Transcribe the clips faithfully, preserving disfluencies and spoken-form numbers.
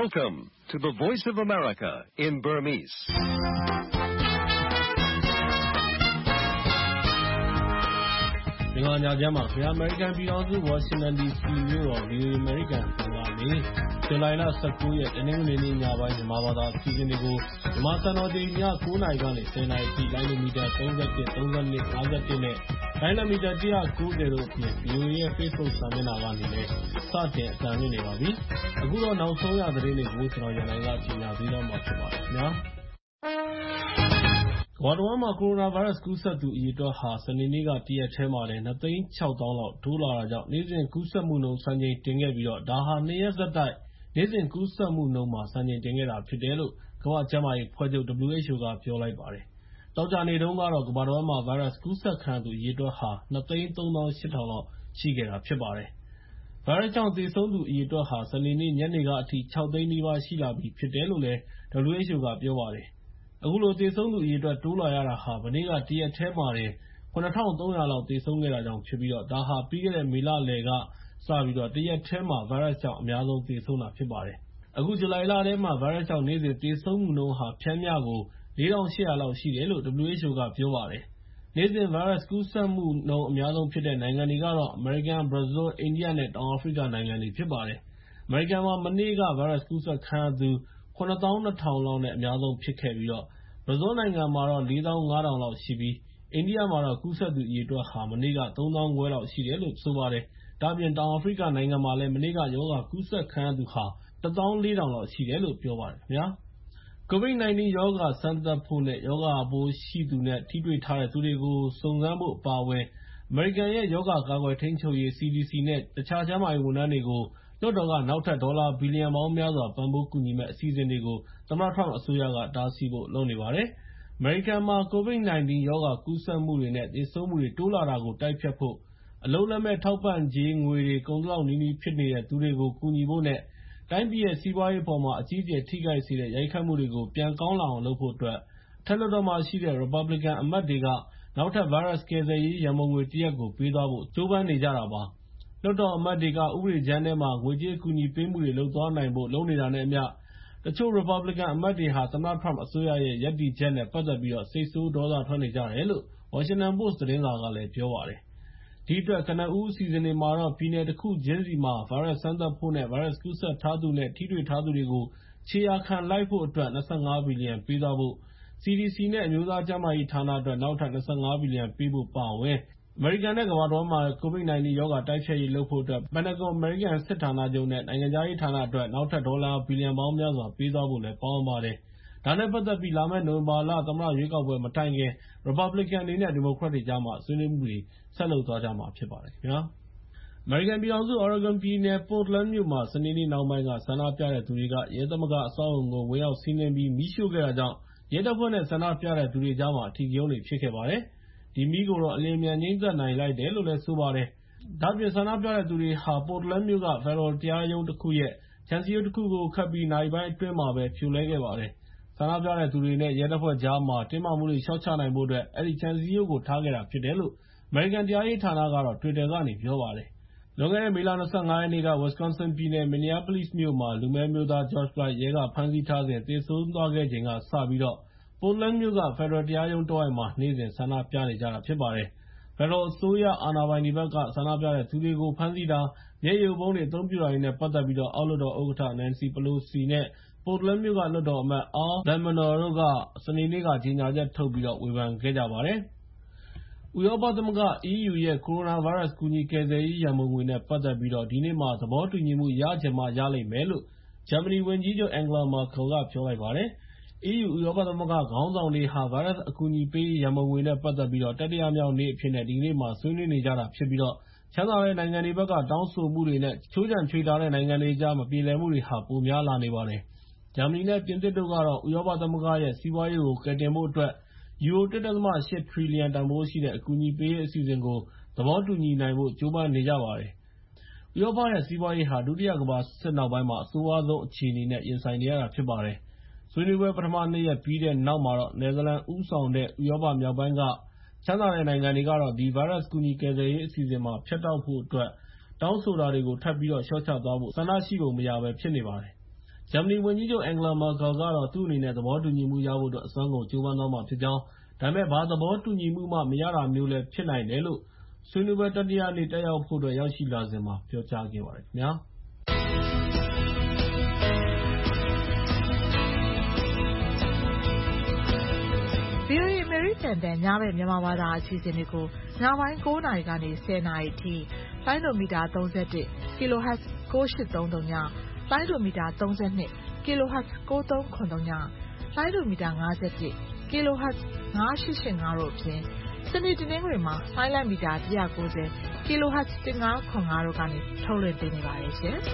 Welcome to the Voice of America in Burmese. ။ဒီကနေ့ညချမ်းမှာခင်ဗျာ American ပြည်ထောင်စု Washington ဒီ စီ မြို့တော် ဗီအိုအေ American ကနေဇူလိုင်လ ၁၉ ရက်တနင်္ဂနွေနေ့ညပိုင်းမြန်မာဘာသာအစီအစဉ်တွေကိုမြန်မာစံတော်ချိန်ည ၉ နာရီကနေ ၁၀ နာရီအထိလိုင်းနိုမီတာ ၃၁, ၃၂, ၅၁ နဲ့လိုင်းနိုမီတာ ၁၉၀ တို့အပြင် ဗီအိုအေရဲ့ Facebook စာမျက်နှာကနေလည်းစတင်အသံလွှင့်နေပါပြီ။အခုတော့နောက်ဆုံးရသတင်းတွေကိုကျွန်တော်ရန်နိုင်ကကြီးညာပေးတော့မှာဖြစ်ပါတယ်ခင်ဗျာ။ကမ္ဘာတဝန်းမှာကိုရိုနာဗိုင်းရပ်စ်ကူးစက်သူအရေအတွက်ဟာစနေနေ့ကတရက်တည်းမှာလည်း ၂ သိန်း ၆ သောင်းလောက်တိုးလာတာကြောင့်နေ့စဉ်ကူးစက်မှုနှုန်းစံချိန်တင်ခဲ့ပြီးတော့ဒါဟာနှစ်ရက်ဆက်တိုက်နေ့စဉ်ကူးစက်မှုနှုန်းမှာစံချိန်တင်ခဲ့တာဖြစ်တယ်လို့ကမ္ဘာ့ကျန်းမာရေးအဖွဲ့ချုပ် ဒဘလျူ အိတ်ချ် အို ကပြောလိုက်ပါတယ်။သောကြာနေ့တုန်းကတော့ကမ္ဘာတဝန်းမှာဗိုင်းရပ်စ်ကူးစက်ခံရသူအရေအတွက်ဟာ၂ သိန်း ၃ သောင်း ၈ ထောင်လောက်ရှိခဲ့တာဖြစ်ပါတယ်။ဗိုင်းရပ်စ်ကြောင့်သေဆုံးသူအရေအတွက်ဟာစနေနေ့ညနေကအထိ ၆ သိန်းနီးပါးရှိလာပြီဖြစ်တယ်လို့လည်း ဒဘလျူ အိတ်ချ် အို ကပြောပါတယ်။အခုလိုသေဆုံးသူအရေအတွက်တိုးလာရတာဟာမနေ့ကတရက်တည်းမှာတင် ၇,၃၀၀ လောက်သေဆုံးခဲ့တာကြောင့်ဖြစ်ပြီးတော့ဒါဟာပြီးခဲ့တဲ့မေလလယ်ကစပြီးတော့တရက်တည်းမှာဗိုင်းရပ်စ်ကြောင့်အများဆုံးသေဆုံးတာဖြစ်ပါတယ်။အခုဇူလိုင်လထဲမှာဗိုင်းရပ်စ်ကြောင့်နေ့စဉ်သေဆုံးမှုနှုန်းဟာပျမ်းမျှကို ၄,၈၀၀ လောက်ရှိတယ်လို့ ဒဘလျူ အိတ်ချ် အို ကပြောပါတယ်။နေ့စဉ်ဗိုင်းရပ်စ်ကူးစက်မှုနှုန်းအများဆုံးဖြစ်တဲ့နိုင်ငံတွေကတော့အမေရိကန်၊ ဘရာဇီး၊ အိန္ဒိယနဲ့တောင်အာဖရိကနိုင်ငံတွေဖြစ်ပါတယ်။အမေရိကန်မှာမနေ့ကဗိုင်းရပ်စ်ကူးစက်ခံရသူ ၇၂,၀၀၀ လောက်နဲ့အများဆုံးဖြစ်ခဲ့ပြီးတော့ဘရာဇီးနိုင်ငံမှာတော့ ၄၅,၀၀၀ လောက်ရှိပြီးအိန္ဒိယမှာတော့ကူးစက်သူအရေအတွက်ဟာမနေ့က ၃၅,၀၀၀ လောက်ရှိတယ်လို့ဆိုပါတယ်။ဒါ့အပြင်တောင်အာဖရိကနိုင်ငံမှာလည်းမနေ့ကရောဂါကူးစက်ခံရသူဟာ ၁၄,၀၀၀ လောက်ရှိတယ်လို့ပြောပါတယ်ခင်ဗျာ။ ကိုဗစ် ၁၉ ရောဂါစမ်းသပ်ဖို့နဲ့ ရောဂါပိုးရှိသူနဲ့ထိတွေ့ထားတဲ့သူတွေကိုစုံစမ်းဖို့အပါအဝင်အမေရိကန်ရဲ့ရောဂါကာကွယ်ထိန်းချုပ်ရေး စီ ဒီ စီ နဲ့ တခြားကျန်းမာရေးဝန်ထမ်းတွေကိုလွှတ်တော်ကနောက်ထပ်ဒေါ်လာဘီလီယံပေါင်းများစွာပံ့ပိုးကူညီမယ့်အစီအစဉ်တွေကိုသမ္မတ Trump အစိုးရကတားဆီးဖို့လုပ်နေပါတယ်။ အမေရိကန်မှာကိုဗစ် ၁၉ ရောဂါကူးစက်မှုတွေနဲ့သေဆုံးမှုတွေတိုးလာတာကိုတိုက်ဖျက်ဖို့အလုပ်လက်မဲ့ထောက်ပံ့ကြေးငွေတွေကုန်သလောက်နီးနီးဖြစ်နေတဲ့သူတွေကိုကူညီဖို့နဲ့တိုင်းပြည်ရဲ့စီးပွားရေးအပေါ်မှာအကြီးအကျယ်ထိခိုက်စေတဲ့ရိုက်ခတ်မှုတွေကိုပြန်ကောင်းလာအောင်လုပ်ဖို့အတွက်အထက်လွှတ်တော်မှာရှိတဲ့ Republican အမတ်တွေကနောက်ထပ်ဗိုင်းရပ်စ်ကယ်ဆယ်ရေးရန်ပုံငွေတရပ်ကိုပေးသွားဖို့ကြိုးပမ်းနေကြတာပါ။လွှတ်တော်အမတ်တွေကဥပဒေကြမ်းထဲမှာငွေကြေးအကူအညီပေးမှုတွေလုပ်သွားနိုင်ဖို့လုပ်နေတာနဲ့အမျှတချို့ Republican အမတ်တွေဟာသမ္မတ Trump အစိုးရရဲ့ရပ်တည်ချက်နဲ့ပတ်သက်ပြီးစိတ်ဆိုးဒေါသထွက်နေကြတယ်လို့ Washington Post သတင်းစာကလည်းပြောပါတယ်။ဒီအတွက်ကနဦးအစီအစဉ်တွေမှာတော့ပြည်နယ်တစ်ခုချင်းစီမှာဗိုင်းရပ်စ်စမ်းသပ်ဖို့နဲ့ဗိုင်းရပ်စ်ကူးစက်ထားသူနဲ့ထိတွေ့ထားသူတွေကိုခြေရာခံလိုက်ဖို့အတွက်၂၅ ဘီလီယံပေးသွားဖို့ စီ ဒီ စီ နဲ့ အမျိုးသားကျန်းမာရေးဌာနအတွက်နောက်ထပ်၂၅ ဘီလီယံပေးဖို့အပါအဝင်အမေရိကန်နဲ့ကမ္ဘာတဝန်းမှာကိုဗစ် ၁၉ ရောဂါတိုက်ဖျက်ရေးလုပ်ဖို့အတွက် Pentagon အမေရိကန်စစ်ဌာနချုပ်နဲ့နိုင်ငံခြားရေးဌာနအတွက်နောက်ထပ်ဒေါ်လာဘီလီယံပေါင်းများစွာပေးသွားဖို့လည်းပါဝင်ပါတယ်။ဒါနဲ့ပတ်သက်ပြီးလာမယ့်နိုဝင်ဘာလသမ္မတရွေးကောက်ပွဲမတိုင်ခင် Republican တွေနဲ့ Democrat တွေကြားမှာဆွေးနွေးမှုတွေဆက်လုပ်သွားကြမှာဖြစ်ပါတယ်ခင်ဗျာ။ အမေရိကန်ပြည်ထောင်စု Oregon ပြည်နယ် Portland မြို့မှာစနေနေ့နှောင်းပိုင်းကဆန္ဒပြတဲ့သူတွေကရဲသမဂ္ဂအဆောက်အအုံကိုဝင်ရောက်စီးနင်းပြီးမီးရှို့ခဲ့တာကြောင့်ရဲတပ်ဖွဲ့နဲ့ဆန္ဒပြတဲ့သူတွေကြားမှာအဓိကရုဏ်းတွေဖြစ်ခဲ့ပါတယ်။ဒီမီးကိုတော့အလျင်အမြန်ငြိမ်းသတ်နိုင်လိုက်တယ်လို့လည်းဆိုပါတယ်။ဒါ့အပြင်ဆန္ဒပြတဲ့သူတွေဟာ Portland မြို့က ဖက်ဒရယ်တရားရုံးတစ်ခုရဲ့ခြံစည်းရိုးတစ်ခုကိုခတ်ပြီးနာရီပိုင်းအတွင်းမှာပဲဖြိုလဲခဲ့ပါတယ်။ဆန္ဒပြတဲ့သူတွေနဲ့ရဲတပ်ဖွဲ့ကြားမှာတင်းမာမှုတွေလျှော့ချနိုင်ဖို့အတွက်အဲဒီခြံစည်းရိုးကိုထားခဲ့တာဖြစ်တယ်လို့အမေရိကန်တရားရေးဌာနကတော့ Twitter ကနေပြောပါတယ်။လွန်ခဲ့တဲ့မေလ ၂၅ ရက်နေ့က Wisconsin ပြည်နယ် Minneapolis မြို့မှာလူမည်းအမျိုးသား George Floyd ရဲကဖမ်းဆီးထားစဉ်သေဆုံးသွားခဲ့ချိန်ကစပြီးတော့ Portland မြို့က ဖက်ဒရယ်တရားရုံးတဝိုက်မှာနေ့စဉ်ဆန္ဒပြနေကြတာဖြစ်ပါတယ်။ဖက်ဒရယ်အစိုးရအာဏာပိုင်တွေဘက်ကဆန္ဒပြတဲ့သူတွေကိုဖမ်းဆီးတာမျက်ရည်ယိုဗုံးတွေအသုံးပြုတာတွေနဲ့ပတ်သက်ပြီးအောက်လွှတ်တော်ဥက္ကဋ္ဌ Nancy Pelosi နဲ့ Portland မြို့ကလွှတ်တော်အမတ် Al Lemannor တို့ကစနေနေ့ကကြေညာချက်ထုတ်ပြီးဝေဖန်ခဲ့ကြပါတယ်။ ဥရောပသမဂ္ဂ အီးယူ ရဲ့ ကိုရိုနာဗိုင်းရပ်စ်ကူညီကယ်ဆယ်ရေးရန်ပုံငွေနဲ့ပတ်သက်ပြီးဒီနေ့မှာသဘောတူညီမှုရချင်မှရလိမ့်မယ်လို့ဂျာမနီဝန်ကြီးချုပ် Angela Merkel ကပြောလိုက်ပါတယ်။ အီးယူ ဥရောပသမဂ္ဂခေါင်းဆောင်တွေဟာဗိုင်းရပ်စ်အကူအညီပေးရေးရန်ပုံငွေနဲ့ပတ်သက်ပြီးတတိယမြောက်နေ့အဖြစ်နဲ့ဒီနေ့မှာဆွေးနွေးနေကြတာဖြစ်ပြီးချမ်းသာတဲ့နိုင်ငံတွေဘက်ကတောင်းဆိုမှုတွေနဲ့ခြိုးခြံချွေတာတဲ့နိုင်ငံတွေကြားမပြေလည်မှုတွေဟာပိုများလာနေပါတယ်။ ဂျာမနီနဲ့ပြင်သစ်တို့ကတော့ဥရောပသမဂ္ဂရဲ့စီးပွားရေးကိုကယ်တင်ဖို့အတွက်ယူရို ၁.၈ ထရီလီယံတန်ဖိုးရှိတဲ့အကူအညီပေးရေးအစီအစဉ်ကိုသဘောတူညီနိုင်ဖို့ကြိုးပမ်းနေကြပါတယ်။ဥရောပရဲ့စီးပွားရေးဟာဒုတိယကမ္ဘာစစ်နောက်ပိုင်းမှာအဆိုးရွားဆုံးအခြေအနေနဲ့ရင်ဆိုင်နေရတာဖြစ်ပါတယ်။ဆွေးနွေးပွဲပထမနှစ်ရက်ပြီးတဲ့နောက်မှာတော့နယ်သာလန်ဦးဆောင်တဲ့ဥရောပမြောက်ပိုင်းကချမ်းသာတဲ့နိုင်ငံတွေကတော့ဒီဗိုင်းရပ်စ်ကူညီကယ်ဆယ်ရေးအစီအစဉ်မှာဖြတ်တောက်ဖို့အတွက်တောင်းဆိုတာတွေကိုထပ်ပြီးတော့လျှော့ချသွားဖို့ဆန္ဒရှိပုံမရဘဲဖြစ်နေပါတယ်။ဂျာမနီဝန်ကြီးချုပ် Angela Merkel ကတော့ သူ့အနေနဲ့ သဘောတူညီမှုရဖို့အတွက် အစွမ်းကုန်ကြိုးပမ်းသွားမှာဖြစ်ကြောင်း၊ ဒါပေမဲ့ ဘာသဘောတူညီမှုမှ မရတာမျိုးလည်းဖြစ်နိုင်တယ်လို့ ဆွေးနွေးပွဲတတိယနေ့တက်ရောက်ဖို့အတွက် ရောက်ရှိလာစဉ်မှာ ပြောကြားခဲ့ပါတယ်ခင်ဗျာ။ဗွီအိုအေ အမေရိကန်အသံ ညဘက်မြန်မာဘာသာအစီအစဉ်တွေကို ညပိုင်း၉နာရီကနေ ၁၀နာရီအထိ လိုင်းဒိုမီတာ ၃၁ kHz ၉၈၃၀ ည၊ လိုင်းဒိုမီတာ ၃၂ kHz ၉၃၇၀ ည၊ လိုင်းဒိုမီတာ ၅၁ kHz ၅၈၈၅ တို့အပြင် စနေတနင်္ဂနွေမှာ လိုင်းလံမီတာ ၁၉၀ kHz ၁၅၇၅ တို့ကနေ ထုတ်လွှင့်ပေးနေပါတယ်ရှင်။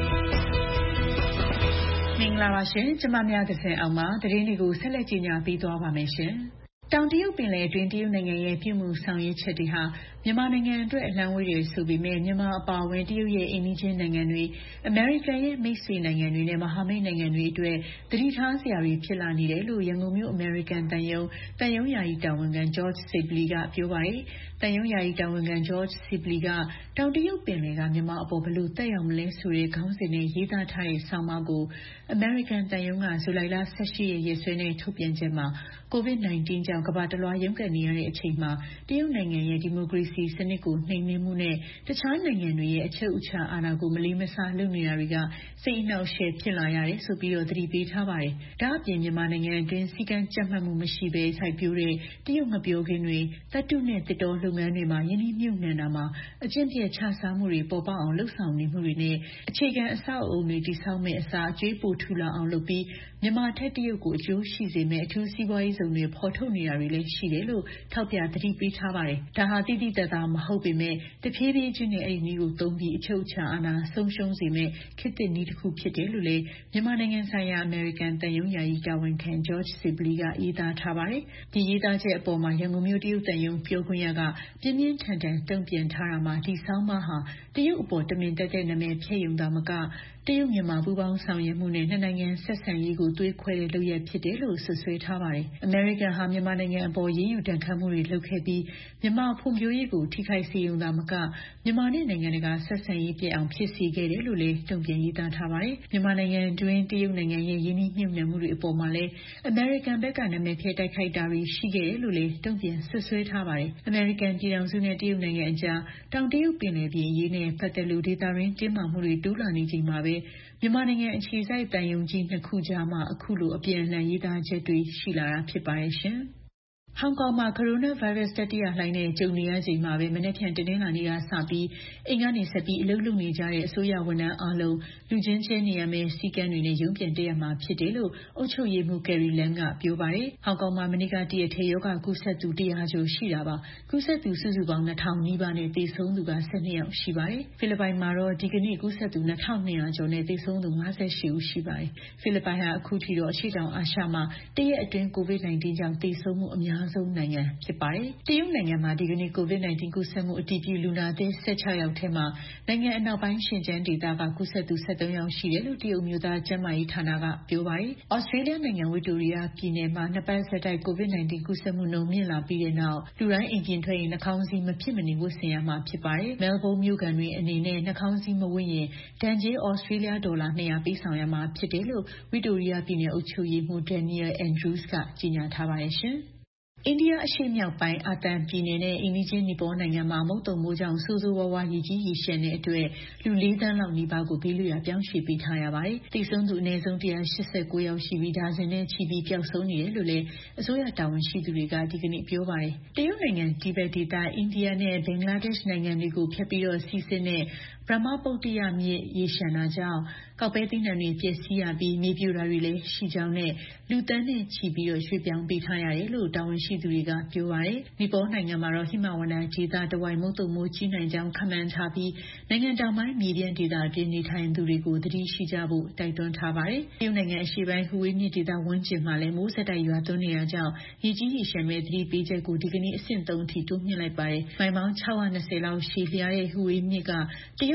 မင်္ဂလာပါရှင်။ကျမများသဇင်အောင်ပါ။သတင်းတွေကိုဆက်လက်ကြီးညာပေးသွားပါမယ်ရှင်။တောင်တရုတ်ပင်လယ်အတွင်းတရုတ်နိုင်ငံရဲ့ပြုမှုဆောင်ရွက်ချက်တွေဟာမြန်မာနိုင်ငံအတွက်အလံဝဲတွေဆိုပေမဲ့မြန်မာအပါအဝင်တရုတ်ရဲ့အိမ်နီးချင်းနိုင်ငံတွေအမေရိကန်ရဲ့မိတ်ဆွေနိုင်ငံတွေနဲ့မဟာမိတ်နိုင်ငံတွေအတွက်သတိထားစရာတွေဖြစ်လာနေတယ်လို့ရန်ကုန်မြို့အမေရိကန်တန်ယုံတန်ယုံယာယီတာဝန်ခံ George Sibley ကပြောပါတယ်။တန်ယုံယာယီတာဝန်ခံ George Sibley ကတောင်တရုတ်ပင်လယ်ကမြန်မာအပေါ်ဘယ်လိုတက်ရောက်မလဲဆိုတဲ့ခေါင်းစဉ်နဲ့ရေးသားထားတဲ့ဆောင်းပါးကိုအမေရိကန်တန်ယုံကဇူလိုင်လ၁၈ရက်ရက်စွဲနဲ့ထုတ်ပြန်ချက်မှာကိုဗစ် ၁၉ ကြောင့်ကမ္ဘာတလွှားရုန်းကန်နေရတဲ့အချိန်မှာတရုတ်နိုင်ငံရဲ့ဒီမိုကရေစီစနစ်ကိုနှိမ်နင်းမှုနဲ့တခြားနိုင်ငံတွေရဲ့အချုပ်အခြာအာဏာကိုမလေးမစားလုပ်နေတာတွေကစိတ်အနှောက်အယှက်ဖြစ်လာရတယ်ဆိုပြီးတော့သတိပေးထားပါတယ်။ဒါအပြင်မြန်မာနိုင်ငံအတွင်းစီကံကြက်မှတ်မှုမရှိဘဲစိုက်ပျိုးတဲ့တရုတ်ငပြောခင်းတွေတတုနဲ့တစ်တော်လုပ်ငန်းတွေမှာယင်းနှိမ့်မြုပ်နှံတာမှာအကျင့်ပြည့်ခြစားမှုတွေပေါ်ပေါက်အောင်လှုပ်ဆောင်နေမှုတွေနဲ့အခြေခံအဆောက်အအုံတွေတိစောက်မဲ့အစားအကျွေးပိုထူလာအောင်လုပ်ပြီးမြန်မာထက်တရုတ်ကိုအကျိုးရှိစေမဲ့အထူးစီးပွားရေးဇုံတွေဖော်ထုတ်နေတာတွေလည်းရှိတယ်လို့ထောက်ပြသတိပေးထားပါတယ်။ဒါဟာတိတိတတ်တာမဟုတ်ပေမဲ့တဖြည်းဖြည်းချင်းနဲ့အဲ့ဒီနည်းကိုသုံးပြီးအချုပ်အခြာအာဏာဆုံးရှုံးစေမဲ့ခေတ်သစ်နည်းတစ်ခုဖြစ်တယ်လို့လည်းမြန်မာနိုင်ငံဆိုင်ရာအမေရိကန်တန်ယုံယာယီတာဝန်ခံ George Sibley ကရေးသားထားပါတယ်။ဒီရေးသားချက်အပေါ်မှာရန်ကုန်မြို့တရုတ်တန်ယုံပြောခွင့်ရကပြင်းပြင်းထန်ထန်တုံ့ပြန်ထားတာမှာဒီဆောင်းပါးဟာတရုတ်အပေါ်တမင်တက်တဲ့နာမည်ဖြည့်ယုံတာမကတရုတ်မြန်မာပူးပေါင်းဆောင်ရွက်မှုနဲ့နှစ်နိုင်ငံဆက်ဆံရေးကိုသွေးခွဲတဲ့လုပ်ရပ်ဖြစ်တယ်လို့ဆွဆွဲထားပါတယ်။အမေရိကန်ဟာမြန်မာနိုင်ငံအပေါ်ရေးယူတန်ခတ်မှုတွေလုပ်ခဲ့ပြီးမြန်မာဖွံ့ဖြိုးရေးကိုထိခိုက်စေုံသာမကမြန်မာနဲ့နိုင်ငံတကာဆက်ဆံရေးပြည့်အောင်ဖြစ်စေခဲ့တယ်လို့လည်းတုံ့ပြန်ရေးသားထားပါတယ်။မြန်မာနိုင်ငံတွင်းတရုတ်နိုင်ငံရဲ့ယင်းနှိမ့်ညွတ်နှံမှုတွေအပေါ်မှာလည်းအမေရိကန်ဘက်ကနာမည်ဖြည့်တိုက်ခိုက်တာတွေရှိခဲ့တယ်လို့လည်းတုံ့ပြန်ဆွဆွဲထားပါတယ်။အမေရိကန်ပြည်ထောင်စုနဲ့တရုတ်နိုင်ငံအကြားတောင်တရုတ်ပင်လယ်ပြင်အရေးနဲ့ပတ်သက်လို့ဒေသရင်းတင်းမာမှုတွေတိုးလာနေချိန်မှာပဲမြန်မာနိုင်ငံအခြေစိုက်တန်ယုံကြီးနှစ်ခုကြားမှာအခုလိုအပြန်အလှန်ရေးသားချက်တွေရှိလာတာဖြစ်ပါတယ်ရှင်။ဟောင်ကောင်မှာကိုရိုနာဗိုင်းရပ်စ်တတိယလှိုင်းနဲ့ကြုံနေရချိန်မှာပဲမနေ့ဖြန်တနင်္လာနေ့ကစပြီးအိမ်ကနေဆက်ပြီးအလုပ်လုပ်နေကြတဲ့အစိုးရဝန်ထမ်းအားလုံးလူချင်းချင်းနေရမယ့်စည်းကမ်းတွေနဲ့ရုံးပြန်တက်ရမှာဖြစ်တယ်လို့အုပ်ချုပ်ရေးမှူးကယ်ရီလမ်ကပြောပါတယ်။ဟောင်ကောင်မှာမနေ့ကတရက်ထဲယောဂကူးစက်သူတရာကျော်ရှိတာပါ။ကူးစက်သူစုစုပေါင်းနှစ်ထောင်နီးပါးနဲ့သေဆုံးသူက၁၂ယောက်ရှိပါတယ်။ဖိလစ်ပိုင်မှာတော့ဒီကနေ့ကူးစက်သူနှစ်ထောင်နှစ်ရာကျော်နဲ့သေဆုံးသူ၅၈ဦးရှိပါတယ်။ဖိလစ်ပိုင်ဟာအခုထိတော့အရှေ့တောင်အာရှမှာတရက်အတွင်းကိုဗစ် ၁၉ ကြောင့်သေဆုံးမှုအများဆုံးနိုင်ငံဖြစ်ပါတယ်။တရုတ်နိုင်ငံမှာဒီကနေ့ကိုဗစ် ၁၉ ကူးစက်မှုအတည်ပြုလူနာသစ်၁၆ယောက်ထဲမှာနိုင်ငံအနောက်ပိုင်းရှင်ကျန်းဒေသကကူးစက်သူ၁၃ယောက်ရှိတယ်လို့တရုတ်မျိုးသားကျန်းမာရေးဌာနကပြောပါတယ်။ဩစတြေးလျနိုင်ငံဝစ်တိုရီယာပြည်နယ်မှာနှစ်ပတ်ဆက်တိုက်ကိုဗစ် ၁၉ ကူးစက်မှုနှုန်းမြင့်လာပြီးတဲ့နောက်လူတိုင်းအိမ်ပြင်ထွက်ရင်နှာခေါင်းစည်းမဖြစ်မနေဝတ်ဆင်ရမှာဖြစ်ပါတယ်။မဲလ်ဘုန်းမြို့ခံတွေအနေနဲ့နှာခေါင်းစည်းမဝတ်ရင်ဒဏ်ကြေးဩစတြေးလျဒေါ်လာ၂၀၀ပေးဆောင်ရမှာဖြစ်တယ်လို့ဝစ်တိုရီယာပြည်နယ်အုပ်ချုပ်ရေးမှူး Daniel Andrews ကကြေညာထားပါတယ်ရှင်။အိန္ဒိယအရှေ့မြောက်ပိုင်းအာသံပြည်နယ်နဲ့အိမ်နီးချင်းနီပေါနိုင်ငံမှာမုတ်သုန်မိုးကြောင့်ဆိုးဆိုးဝါးဝါးရေကြီးရေလျှံတဲ့အတွက်လူလေးသန်းလောက်နီးပါးကိုဘေးလွတ်ရာပြောင်းရွှေ့ပေးထားရပါတယ်။သေဆုံးသူအနည်းဆုံး၁၈၉ယောက်ရှိပြီးဒါဇင်နဲ့ချီပြီးပျောက်ဆုံးနေတယ်လို့လည်းအစိုးရတာဝန်ရှိသူတွေကဒီကနေ့ပြောပါတယ်။တရုတ်နိုင်ငံတိဘက်ဒေသအိန္ဒိယနဲ့ဘင်္ဂလားဒေ့ရှ်နိုင်ငံတွေကိုဖြတ်ပြီးတော့စီးဆင်းတဲ့ဗြဟ္မပုတ္တရမြစ်ရေလျှံတာကြောင့်ကောက်ပဲသီးနှံတွေပျက်စီးရပြီးမြေပြိုတာတွေလည်းရှိကြောင်းနဲ့လူသန်းနဲ့ချီပြီးတော့ရွှေ့ပြောင်းပေးထားရတယ်လို့တာဝန်ရှိသူတွေကပြောပါတယ်။နီပေါနိုင်ငံမှာတော့ဟိမဝန္တာဒေသတဝိုက်မုတ်သုန်မိုးကြီးနိုင်ကြောင်းခန့်မှန်းထားပြီးနိုင်ငံတောင်ပိုင်းမြေပြန့်ဒေသအတွင်းနေထိုင်သူတွေကိုသတိရှိကြဖို့တိုက်တွန်းထားပါတယ်။တရုတ်နိုင်ငံအရှေ့ပိုင်းဟူဝေးမြစ်ဒေသဝန်းကျင်မှာလည်းမိုးဆက်တိုက်ရွာသွန်းနေတာကြောင့်ရေကြီးရေလျှံမဲ့သတိပေးချက်ကိုဒီကနေ့အဆင့်သုံးအထိတိုးမြှင့်လိုက်ပါတယ်။မိုင်ပေါင်း၆၂၀လောက်ရှည်လျားတဲ့ဟူဝေးမြစ်ကတရုတ်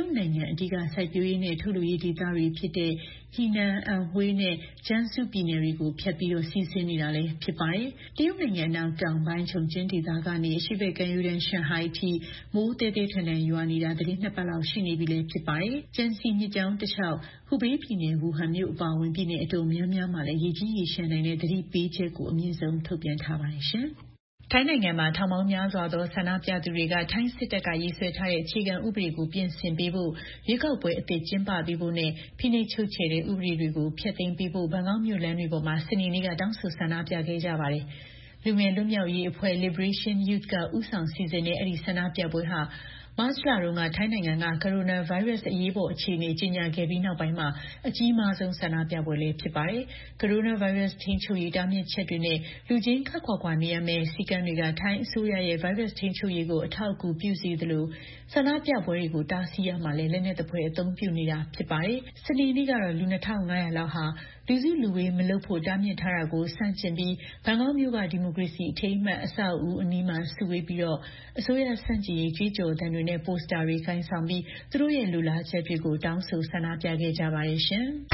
တ်နိုင်ငံအဓိကစိုက်ပျိုးရေးနဲ့ထုတ်လုပ်ရေးဒေသတွေဖြစ်တဲ့ဟီနန်၊အန်ဟွေးနဲ့ကျန်းစုပြည်နယ်တွေကိုဖြတ်ပြီးတော့စီးဆင်းနေတာလည်းဖြစ်ပါတယ်။တရုတ်နိုင်ငံနောက်တောင်ပိုင်းချုံကျင်းဒေသကနေအရှေ့ဘက်ကမ်းရိုးတန်းရှန်ဟိုင်းအထိမိုးတဲတဲထန်ထန်ရွာနေတာသီတင်းနှစ်ပတ်လောက်ရှိနေပြီလည်းဖြစ်ပါတယ်။ကျန်းစီမြစ်ကြောင်းတစ်လျှောက်ဟူဘေးပြည်နယ်ဝူဟန်မြို့အပါအဝင်ပြည်နယ်အတော်များများမှာလည်းရေကြီးရေရှမ်းနိုင်တဲ့သတိပေးချက်ကိုအမြင့်ဆုံးထုတ်ပြန်ထားပါတယ်ရှင်။ထိုင်းနိုင်ငံမှာထောင်ပေါင်းများစွာသောဆန္ဒပြသူတွေကထိုင်းစစ်တပ်ကရေးဆွဲထားတဲ့အခြေခံဥပဒေကိုပြင်ဆင်ပေးဖို့ရွေးကောက်ပွဲအသစ်ကျင်းပပေးဖို့နဲ့ဖိနှိပ်ချုပ်ချယ်တဲ့ဥပဒေတွေကိုဖျက်သိမ်းပေးဖို့ဘန်ကောက်မြို့လမ်းတွေပေါ်မှာစနေနေ့ကတောင်းဆိုဆန္ဒပြခဲ့ကြပါတယ်။လူငယ်လွတ်မြောက်ရေးအဖွဲ့ Liberation Youth ကဦးဆောင်စီစဉ်တဲ့အဲ့ဒီဆန္ဒပြပွဲဟာမတ်လတုန်းကထိုင်းနိုင်ငံကကိုရိုနာဗိုင်းရပ်စ်အရေးပေါ်အခြေအနေကြီးညာခဲ့ပြီးနောက်ပိုင်းမှာအကြီးမားဆုံးဆန္ဒပြပွဲလေးဖြစ်ပါတယ်။ကိုရိုနာဗိုင်းရပ်စ်ထိန်းချုပ်ရေးတားမြစ်ချက်တွေနဲ့လူချင်းခပ်ခွာခွာနေရမယ့်စည်းကမ်းတွေကထိုင်းအစိုးရရဲ့ဗိုင်းရပ်စ်ထိန်းချုပ်ရေးကိုအထောက်အကူပြုစေသလိုဆန္ဒပြပွဲတွေကိုတားဆီးရမှာလည်းလက်နက်သဖွယ်အသုံးပြုနေတာဖြစ်ပါတယ်။စနေနေ့ကတော့လူနှစ်ထောင်ငါးရာလောက်ဟာလူစုလူဝေးမလုပ်ဖို့တားမြစ်ထားတာကိုစန့်ကျင်ပြီးဘန်ကောက်မြို့ကဒီမိုကရေစီအထိမ်းအမှတ်အဆောက်အဦအနီးမှာစုဝေးပြီးတော့အစိုးရစန့်ကျင်ရေးကြွေးကြော်သံတွေနဲ့ပိုစတာတွေခိုင်းဆောင်ပြီးသူတို့ရဲ့လူလားချက်တွေကိုတောင်းဆိုဆန္ဒပြခဲ့ကြပါတယ်ရှင်။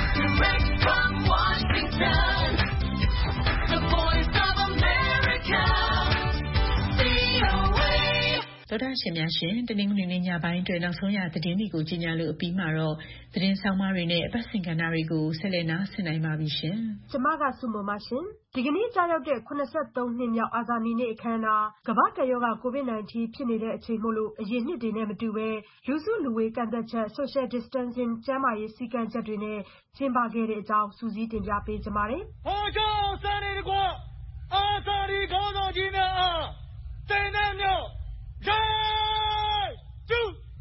သောတာရှင်များရှင်တနင်္ဂနွေနေ့ညပိုင်းအတွက်နောက်ဆုံးရသတင်းတွေကိုကြီးညာလို့အပြီးမှာတော့သတင်းဆောင်မတွေနဲ့အပတ်စဉ်ကဏ္ဍတွေကိုဆက်လက်နားဆင်နိုင်ပါပြီရှင်။ကျမကစုမပါရှင်။ဒီကနေ့ကြာရောက်တဲ့ခုနှစ်သုံးနှစ်မြောက်အာဇာနည်နေ့အခမ်းအနားကမ္ဘာ့ကပ်ရောဂါကိုဗစ် ၁၉ ဖြစ်နေတဲ့အချိန်မို့လို့အရင်နှစ်တွေနဲ့မတူဘဲလူစုလူဝေးကန့်သက်ချက် social distancing ကျန်းမာရေးစည်းကမ်းချက်တွေနဲ့ကျင်းပခဲ့တဲ့အကြောင်းစူးစီးတင်ပြပေးကြပါမယ်။ဟောကြောစံနေကွာအာဇာနည်ခေါင်းဆောင်ကြီးများအားတင်တဲ့မြောက်ဂျေဂျူ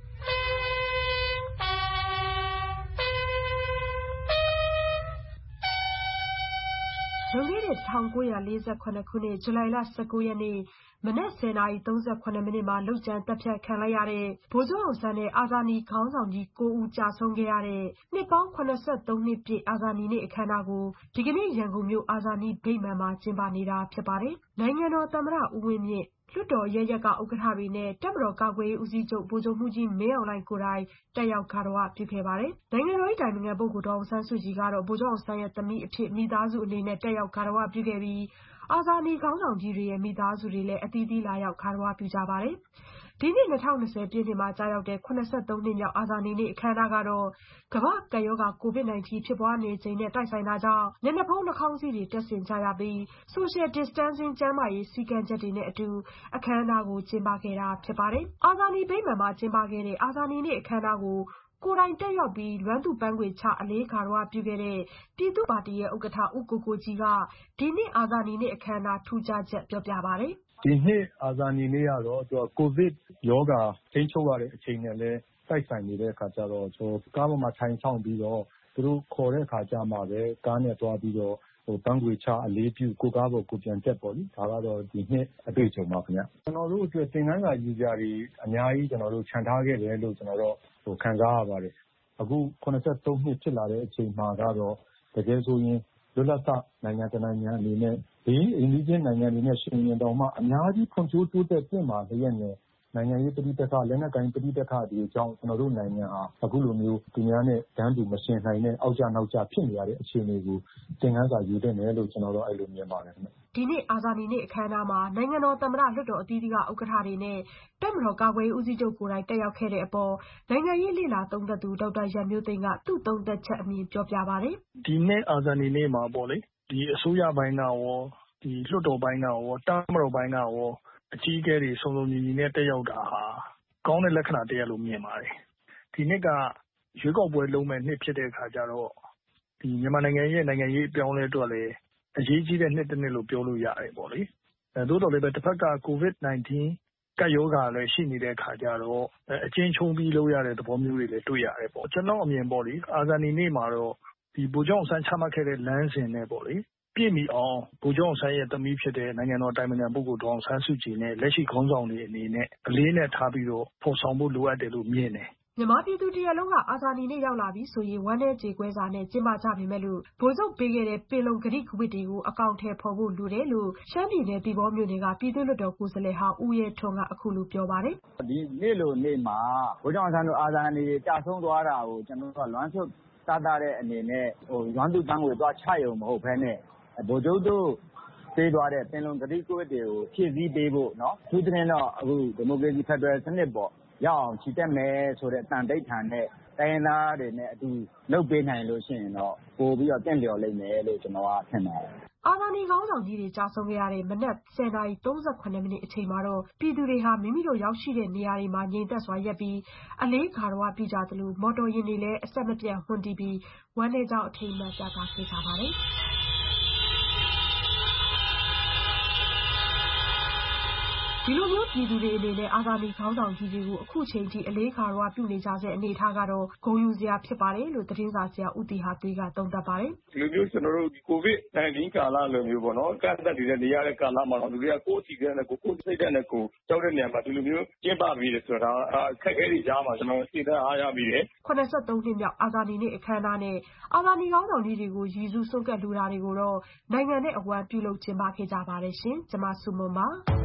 လွန်ခဲ့တဲ့၁၉၄၇ခုနှစ်ဇူလိုင်လ၁၉ရက်နေ့မနက်ဆယ်နာရီ၃၇မိနစ်မှာလုပ်ကြံသတ်ဖြတ်ခံလိုက်ရတဲ့ဗိုလ်ချုပ်အောင်ဆန်းနဲ့အာဇာနည်ခေါင်းဆောင်ကြီးကိုးဦးကျဆုံးခဲ့ရတဲ့နှစ်ပေါင်း၇၃နှစ်ပြည့်အာဇာနည်နေ့အခမ်းအနားကိုဒီကနေ့ရန်ကုန်မြို့အာဇာနည်ဗိမာန်မှာကျင်းပနေတာဖြစ်ပါတယ်။နိုင်ငံတော်သမ္မတဦးဝင်းမြင့်လွှတ်တော်ရဲရက်ကဥက္ကဋ္ဌတွေနဲ့တပ်မတော်ကာကွယ်ရေးဦးစီးချုပ်ဗိုလ်ချုပ်မှူးကြီးမင်းအောင်လှိုင်ကိုယ်တိုင်တက်ရောက်ဂါရဝပြုခဲ့ပါတယ်။နိုင်ငံတော်၏အတိုင်ပင်ခံပုဂ္ဂိုလ်ဒေါ်အောင်ဆန်းစုကြည်ကတော့ဗိုလ်ချုပ်အောင်ဆန်းရဲ့သမီးအဖြစ်မိသားစုအနေနဲ့တက်ရောက်ဂါရဝပြုခဲ့ပြီးအာဇာနည်ခေါင်းဆောင်ကြီးတွေရဲ့မိသားစုတွေလည်းအသီးသီးလာရောက်ဂါရဝပြုကြပါတယ်။ဒီနှစ်၂၀၂၀ပြည့်နှစ်မှာကြာရောက်တဲ့ခုနှစ်သုံးနှစ်မြောက်အာဇာနည်နေ့အခမ်းအနားကတော့ကမ္ဘာ့ကပ်ရောဂါကိုဗစ် ၁၉ ဖြစ်ပွားနေချိန်နဲ့တိုက်ဆိုင်တာကြောင့်မျက်နှာဖုံးနှာခေါင်းစည်းတွေတပ်ဆင်ကြရပြီး social distancing ကျန်းမာရေးစည်းကမ်းချက်တွေနဲ့အတူအခမ်းအနားကိုကျင်းပခဲ့တာဖြစ်ပါတယ်။အာဇာနည်ဗိမာန်မှာကျင်းပခဲ့တဲ့အာဇာနည်နေ့အခမ်းအနားကိုကိုယ်တိုင်တက်ရောက်ပြီးလွမ်းသူပန်းခွေချအလေးဂါရဝပြုခဲ့တဲ့ပြည်သူ့ပါတီရဲ့ဥက္ကဋ္ဌဦးကိုကိုကြီးကဒီနှစ်အာဇာနည်နေ့အခမ်းအနားထူးခြားချက်ပြောပြပါတယ်။ဒီနှစ်အာဇာနည်နေ့ကတော့ကိုဗစ်ရောဂါထိန်းချုပ်ရတဲ့အချိန်နဲ့လည်းတိုက်ဆိုင်နေတဲ့အခါကျတော့ကားပေါ်မှာထိုင်ဆောင်ပြီးတော့သူတို့ခေါ်တဲ့အခါကျမှပဲကားနဲ့သွားပြီးတော့ပန်းခွေချအလေးပြုကိုယ်ကားပေါ်ကိုယ်ပြန်တက်ပေါ့လေဒါကတော့ဒီနှစ်အတွေ့အကြုံပါခင်ဗျကျွန်တော်တို့အတွက်သင်ခန်းစာယူစရာတွေအများကြီးကျွန်တော်တို့ခြံထားခဲ့တယ်လို့ကျွန်တော်တို့ခံစားရပါတယ်အခုခုနှစ်သုံးနှစ်ဖြစ်လာတဲ့အချိန်မှာကတော့တကယ်ဆိုရင်လွတ်လပ်စွာနိုင်ငံတကာနိုင်ငံအနေနဲ့ဒီအိန္ဒိယနိုင်ငံတွေနဲ့ရှင်ရင်တောင်မှအများကြီးဖွံ့ဖြိုးတိုးတက်ပြင်မာလျက်နဲ့နိုင်ငံရေးပြည်ပခါလက်နက်ကိုင်ပြည်ပခါဒီအကြောင်းကျွန်တော်တို့နိုင်ငံဟာအခုလိုမျိုးဒီများနဲ့တန်းတူမရှင်နိုင်တဲ့အောက်ကျနောက်ကျဖြစ်နေရတဲ့အခြေအနေကိုသင်ခန်းစာယူတဲ့နယ်လို့ကျွန်တော်တို့အဲ့လိုမြင်ပါတယ်ခင်ဗျဒီနေ့အာဇာနည်နေ့အခမ်းအနားမှာနိုင်ငံတော်သမ္မတလွှတ်တော်အသီးသီးကဥက္ကဋ္ဌတွေနဲ့တပ်မတော်ကာကွယ်ရေးဦးစီးချုပ်ကိုယ်တိုင်တက်ရောက်ခဲ့တဲ့အပေါ်နိုင်ငံရေးလေ့လာသုံးသပ်သူဒေါက်တာရန်မျိုးသိန်းကသူ့သုံးသပ်ချက်အမြင်ပြောပြပါတယ်ဒီနေ့အာဇာနည်နေ့မှာပေါ့လေဒီအစိုးရပိုင်းကရောဒီလွှတ်တော်ပိုင်းကရောတပ်မတော်ပိုင်းကရောအကြီးအကဲတွေစုံစုံညီညီနဲ့တက်ရောက်တာဟာကောင်းတဲ့လက္ခဏာတရက်လို့မြင်ပါတယ်ဒီနှစ်ကရွေးကောက်ပွဲလုံးမဲ့နှစ်ဖြစ်တဲ့အခါကျတော့ဒီမြန်မာနိုင်ငံရဲ့နိုင်ငံရေးအပြောင်းလဲအတွက်လည်းအရေးကြီးတဲ့နှစ်တစ်နှစ်လို့ပြောလို့ရတယ်ပေါ့လေအဲသို့တော်လည်းပဲတစ်ဖက်ကကိုဗစ် ၁၉ ကပ်ရောဂါလည်းရှိနေတဲ့အခါကျတော့အကျဉ်းချုံးပြီးလုပ်ရတဲ့သဘောမျိုးတွေလည်းတွေ့ရတယ်ပေါ့ကျွန်တော်အမြင်ပေါ့လေအာဇာနည်နေ့မှာတော့ဒီဗိုလ်ချုပ်အောင်ဆန်းချမှတ်ခဲ့တဲ့လမ်းစဉ်နဲ့ပေါ့လေပြည့်မီအောင်ဗိုလ်ချုပ်အောင်ဆန်းရဲ့သမီးဖြစ်တဲ့နိုင်ငံတော်တိုင်ပင်ခံပုဂ္ဂိုလ်ဒေါ်အောင်ဆန်းစုကြည်နဲ့လက်ရှိခေါင်းဆောင်တွေအနေနဲ့အလေးနဲ့ထားပြီးတော့ဖော်ဆောင်ဖို့လိုအပ်တယ်လို့မြင်တယ်မြန်မာပြည်သူတရက်လုံးကအာဇာနည်နေ့ရောက်လာပြီဆိုရင်ဝမ်းနည်းကြေကွဲစွာနဲ့ကျင်းပကြပေမဲ့လို့ဗိုလ်ချုပ်ပေးခဲ့တဲ့ပင်လုံကတိကဝတ်တွေကိုအကောင်အထည်ဖော်ဖို့လိုတယ်လို့ရှမ်းပြည်နယ်သီပေါမြို့နယ်ကပြည်သူ့လွှတ်တော်ကိုယ်စားလှယ်ဟောင်းဦးရဲထွန်းကအခုလိုပြောပါတယ်။ဒီနေ့လိုနေ့မှာဗိုလ်ချုပ်အောင်ဆန်းတို့အာဇာနည်တွေကြာဆုံးသွားတာကိုကျွန်တော်တို့ကလွမ်းဆွတ်တတ်တဲ့အနေနဲ့ဟိုရွမ်းသူပန်းကိုသွားချရုံမဟုတ်ဘဲနဲ့ဗိုလ်ချုပ်တို့ပေးသွားတဲ့ပင်လုံကတိကဝတ်တွေကိုဖြည့်ဆည်းပေးဖို့နော်သူတရင်တော့အခုဒီမိုကရေစီဖက်ဒရယ်စနစ်ပေါ့ရောက်အောင်ချီတက်မယ်ဆိုတဲ့တန်တိတ်ထန်တဲ့တိုင်းသားတွေနဲ့အတူလုပ်ပေးနိုင်လို့ရှိရင်တော့ပို့ပြီးတော့တင့်လျော်လိမ့်မယ်လို့ကျွန်တော်ကထင်ပါတယ်အာဇာနည်ခေါင်းဆောင်ကြီးတွေကြာဆုံးခဲ့ရတဲ့မနက်ဆယ်နာရီသုံးဆယ့်ခုနှစ်မိနစ်အချိန်မှာတော့ပြည်သူတွေဟာမိမိတို့ရောက်ရှိတဲ့နေရာတွေမှာငြိမ်သက်စွာရပ်ပြီးအလေးဂါရဝပြုကြသလိုမော်တော်ယာဉ်တွေလည်းအဆက်မပြတ်ဟွန်းတီးပြီးဝမ်းနည်းကြောင်းအထိမ်းအမှတ်ပြသခဲ့ကြပါတယ်ဒီလိုမျိုးပြည်သူတွေအနေနဲ့အာဇာနည်ခေါင်းဆောင်ကြီးတွေကိုအခုချိန်ထိအလေးခါရဝပြုနေကြတဲ့အနေအထားကတော့ဂုဏ်ယူစရာဖြစ်ပါတယ်လို့သတင်းစာဆရာဦးတီဟာသွေးကသုံးသပ်ပါတယ်ဒီလိုမျိုးကျွန်တော်တို့ကိုဗစ်၁၉ ကာလလိုမျိုးပေါ့နော်ကန့်သက်နေတဲ့နေရာတဲ့ကာလမှာတော့လူတွေကကိုယ်စီတဲ့နဲ့ကိုကိုယ်စိတ်တဲ့နဲ့ကိုကြောက်တဲ့နေရာမှာဒီလိုမျိုးကျင်းပပြီးတယ်ဆိုတာအခက်အခဲတွေကြားမှာကျွန်တော်သိတဲ့အားရပြီးတယ်ခုနှစ်ဆယ့်သုံးနှစ်မြောက်အာဇာနည်နေ့အခမ်းအနားနဲ့အာဇာနည်ခေါင်းဆောင်ကြီးတွေကိုရည်စူးဆုံးကပ်လူတာတွေကိုတော့နိုင်ငံနဲ့အဝန်းပြုလုပ်ကျင်းပခဲ့ကြပါတယ်ရှင်ကျွန်မဆုမွန်ပါ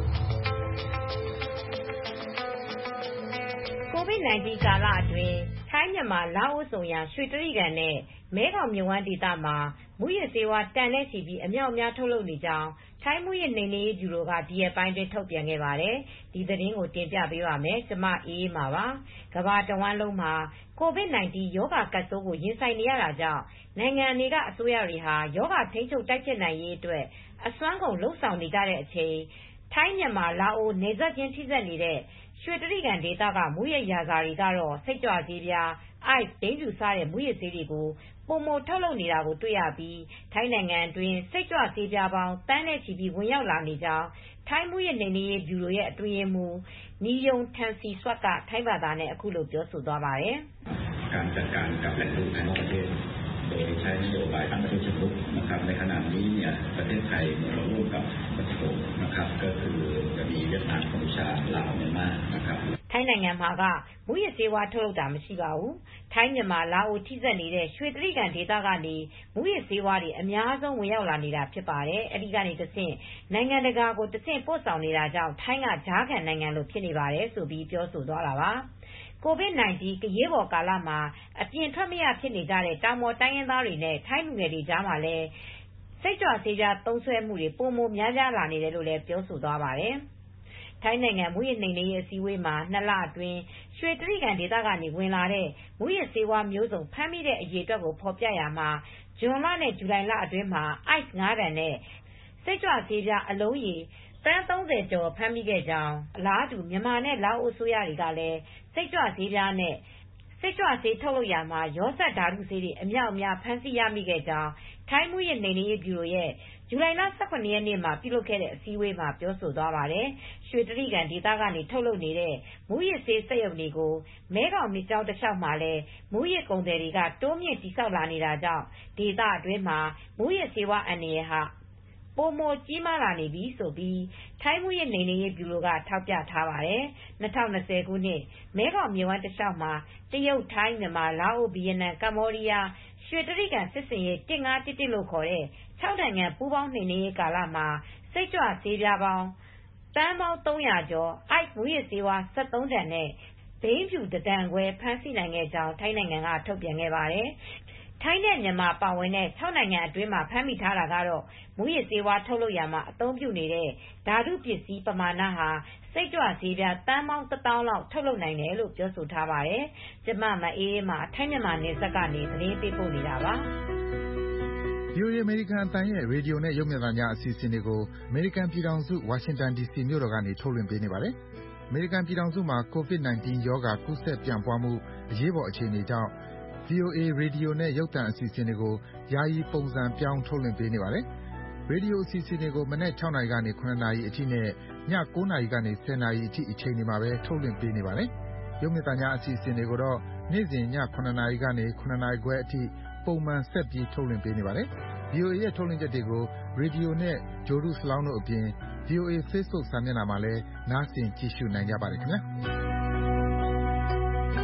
ကိုဗစ်၁၉ ကာလအတွင်းထိုင်းမြန်မာလာအိုဆုံရာရွှေတြိဂံနဲ့မဲခေါင်မြစ်ဝှမ်းဒေသမှာမူးယစ်ဆေးဝါးတန်တဲ့ချီပြီးအမြောက်အများထုတ်လုပ်နေကြောင်းထိုင်းမူးယစ်နှိမ်နင်းရေးဗျူရိုကဒီရက်ပိုင်းတွင်ထုတ်ပြန်ခဲ့ပါတယ်။ဒီသတင်းကိုတင်ပြပေးပါမယ်။ကျမအေးအေးမာပါ။ကမ္ဘာတဝန်းလုံးမှာကိုဗစ်၁၉ ရောဂါကပ်ဆိုးကိုရင်ဆိုင်နေရတာကြောင့်နိုင်ငံတွေကအစိုးရတွေဟာရောဂါထိန်းချုပ်တိုက်ဖျက်နိုင်ရေးအတွက်အစွမ်းကုန်လှုံ့ဆော်နေကြတဲ့အချိန်ထိုင်းမြန်မာလာအိုနယ်စပ်ချင်းထိစပ်နေတဲ့ရွှေတြိဂံဒေသကမူးယစ်ရာဇာတွေကတော့စိတ်ကြွဆေးပြား ice ဒိန်းဖြူစတဲ့မူးယစ်ဆေးတွေကိုပုံမထုတ်လုပ်နေတာကိုတွေ့ရပြီးထိုင်းနိုင်ငံအတွင်းစိတ်ကြွဆေးပြားပေါင်းတန်းနဲ့ချီပြီးဝင်ရောက်လာနေကြောင်းထိုင်းမူးယစ်နှိမ်နင်းရေးဗျူရိုရဲ့အတွင်းရေးမှူးနီယုံထန်စီဆွတ်ကထိုင်းဘာသာနဲ့အခုလိုပြောဆိုသွားပါတယ်။การจัดการกับแหล่งทุนภายนอกประเทศโดยใช้นโยบายทั้งประเทศเชิงรุกนะครับในขณะนี้เนี่ยประเทศไทยเราร่วมกับเม็กซิโกนะครับก็คือจะมีเวียดนามกัมพูชาลาวเมียนมานะครับထိုင်းနိုင်ငံမှာကမူးယစ်ဆေးဝါးထုတ်လုပ်တာမရှိပါဘူး။ထိုင်းမြန်မာလာအိုထိစပ်နေတဲ့ရွှေတြိဂံဒေသကနေမူးယစ်ဆေးဝါးတွေအများဆုံးဝင်ရောက်လာနေတာဖြစ်ပါတယ်။အဲဒီကနေတဆင့်နိုင်ငံတကာကိုတဆင့်ပို့ဆောင်နေတာကြောင့်ထိုင်းကကြားခံနိုင်ငံလိုဖြစ်နေပါတယ်ဆိုပြီးပြောဆိုသွားတာပါ။ကိုဗစ်၁၉ ကရေးပေါ်ကာလမှာအပြင်ထွက်မရဖြစ်နေကြတဲ့တောင်ပေါ်တိုင်းရင်းသားတွေနဲ့ထိုင်းလူငယ်တွေကြားမှာလည်းစိတ်ကြွဆေးပြားသုံးစွဲမှုတွေပိုမိုများပြားလာနေတယ်လို့လည်းပြောဆိုသွားပါတယ်။ထိုင်းနိုင်ငံမူးယစ်နှိမ်နင်းရေးအစည်းအဝေးမှာနှစ်လအတွင်းရွှေတြိဂံဒေသကနေဝင်လာတဲ့မူးယစ်ဆေးဝါးမျိုးစုံဖမ်းမိတဲ့အရေအတွက်ကိုဖော်ပြရမှာဇွန်လနဲ့ဇူလိုင်လအတွင်းမှာ ice ငါးတန်နဲ့စိတ်ကြွဆေးပြားအလုံးရေတန်းသုံးဆယ်ကျော်ဖမ်းမိခဲ့ကြောင်းအလားတူမြန်မာနဲ့လာအိုအစိုးရတွေကလည်းစိတ်ကြွဆေးပြားနဲ့စိတ်ကြွဆေးထုတ်လုပ်ရာမှာရောစပ်ဓာတုဆေးတွေအမြောက်အများဖမ်းဆီးရမိခဲ့ကြောင်းထိုင်းမူးယစ်နှိမ်နင်းရေးဗျူရိုရဲ့ဇူလိုင်လ၁၇ရက်နေ့မှာပြုလုပ်ခဲ့တဲ့အစည်းအဝေးမှာပြောဆိုသွားပါတယ်။ရွှေတြိဂံဒေသကနေထုတ်လုပ်နေတဲ့မူးယစ်ဆေးစက်ရုံတွေကိုမဲခေါင်မြစ်ကြောင်းတစ်လျှောက်မှာလည်းမူးယစ်ကုန်သည်တွေကတိုးမြင့်တည်ဆောက်လာနေတာကြောင့်ဒေသအတွင်းမှာမူးယစ်ဆေးဝါးအန္တရာယ်ဟာပိုမိုကြီးမားလာနေပြီဆိုပြီးထိုင်းမူးယစ်နှိမ်နင်းရေးဗျူရိုကထောက်ပြထားပါတယ်။၂၀၂၀ခုနှစ်မဲခေါင်မြစ်ဝှမ်းတစ်လျှောက်မှာတရုတ်ထိုင်းမြန်မာလာအိုဗီယက်နမ်ကမ္ဘောဒီးယားရွှေတြိဂံစစ်စင်ရေးတစ်ငါးတစ်တစ်လို့ခေါ်တဲ့ခြောက်နိုင်ငံပူးပေါင်းနှိမ်နင်းရေးကာလမှာစိတ်ကြွဆေးပြားပေါင်းတန်းပေါင်းသုံးရာကျော် ice မူးယစ်ဆေးဝါး၁၃တန်နဲ့ဘိန်းဖြူတတန်ခွဲဖမ်းဆီးနိုင်ခဲ့ကြောင်းထိုင်းနိုင်ငံကထုတ်ပြန်ခဲ့ပါတယ်။ထိုင်းနဲ့မြန်မာပါဝင်တဲ့ခြောက်နိုင်ငံအတွင်းမှာဖမ်းမိထားတာကတော့မူးယစ်ဆေးဝါးထုတ်လုပ်ရာမှာအသုံးပြုနေတဲ့ဓာတုပစ္စည်းပမာဏဟာစိတ်ကြွဆေးပြားတန်းပေါင်းတစ်သောင်းလောက်ထုတ်လုပ်နိုင်တယ်လို့ပြောဆိုထားပါတယ်။ကျမမအေးအေးမှာထိုင်းမြန်မာနယ်စပ်ကနေသတင်းပေးပို့နေတာပါ။ ဗွီအိုအေ အမေရိကန်အသံရဲ့ရေဒီယိုနဲ့ရုပ်မြင်သံကြားအစီအစဉ်တွေကိုအမေရိကန်ပြည်ထောင်စုဝါရှင်တန်ဒီစီမြို့တော်ကနေထုတ်လွှင့်ပေးနေပါတယ်။အမေရိကန်ပြည်ထောင်စုမှာကိုဗစ်၁၉ ရောဂါကူးစက်ပြန့်ပွားမှုအရေးပေါ်အခြေအနေကြောင့် ဗွီအိုအေ ရေဒီယိုနဲ့ရုပ်သံအစီအစဉ်တွေကိုယာယီပုံစံပြောင်းထုတ်လွှင့်ပေးနေပါတယ်။ရေဒီယိုအစီအစဉ်တွေကိုမနက်၆နာရီကနေ၇နာရီအထိနဲ့ည၉နာရီကနေ၁၀နာရီအထိအချိန်တွေမှာပဲထုတ်လွှင့်ပေးနေပါတယ်။ရုပ်မြင်သံကြားအစီအစဉ်တွေကိုတော့နေ့စဉ်ည၇နာရီကနေ၇နာရီခွဲအထိပုံမှန်ဆက်ပြီးထုတ်လွှင့်ပေးနေပါတယ်။ ဗွီအိုအေရဲ့ထုတ်လွှင့်ချက်တွေကိုရေဒီယိုနဲ့ဂြိုလ်တုစလောင်းတို့အပြင် ဗွီအိုအေ Facebook စာမျက်နှာမှာလည်းနားဆင်ကြည့်ရှုနိုင်ကြပါတယ်ခင်ဗျာ။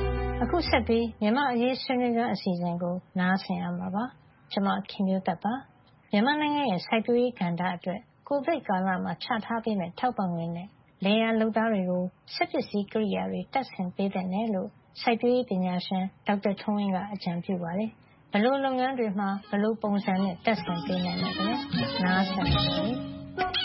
အခုဆက်ပြီးမြန်မာအရေးဆွေးနွေးပွဲအစီအစဉ်ကိုနားဆင်ရမှာပါ။ကျွန်မခင်မျိုးသက်ပါ။မြန်မာနိုင်ငံရဲ့စိုက်ပျိုးရေးကဏ္ဍအတွက်ကိုဗစ်ကာလမှာချထားပေးမဲ့ထောက်ပံ့ငွေနဲ့လယ်ယာလုပ်သားတွေကိုစက်ပစ္စည်းကိရိယာတွေတပ်ဆင်ပေးတဲ့နယ်လို့စိုက်ပျိုးရေးပညာရှင်ဒေါက်တာထွန်းဝင်းကအကြံပြုပါတယ်။ဘယ်လိုလုပ်ငန်းတွေမှာဘယ်လိုပုံစံနဲ့တပ်ဆင်ပေးနိုင်လဲ။နားဆင်ပါမယ်။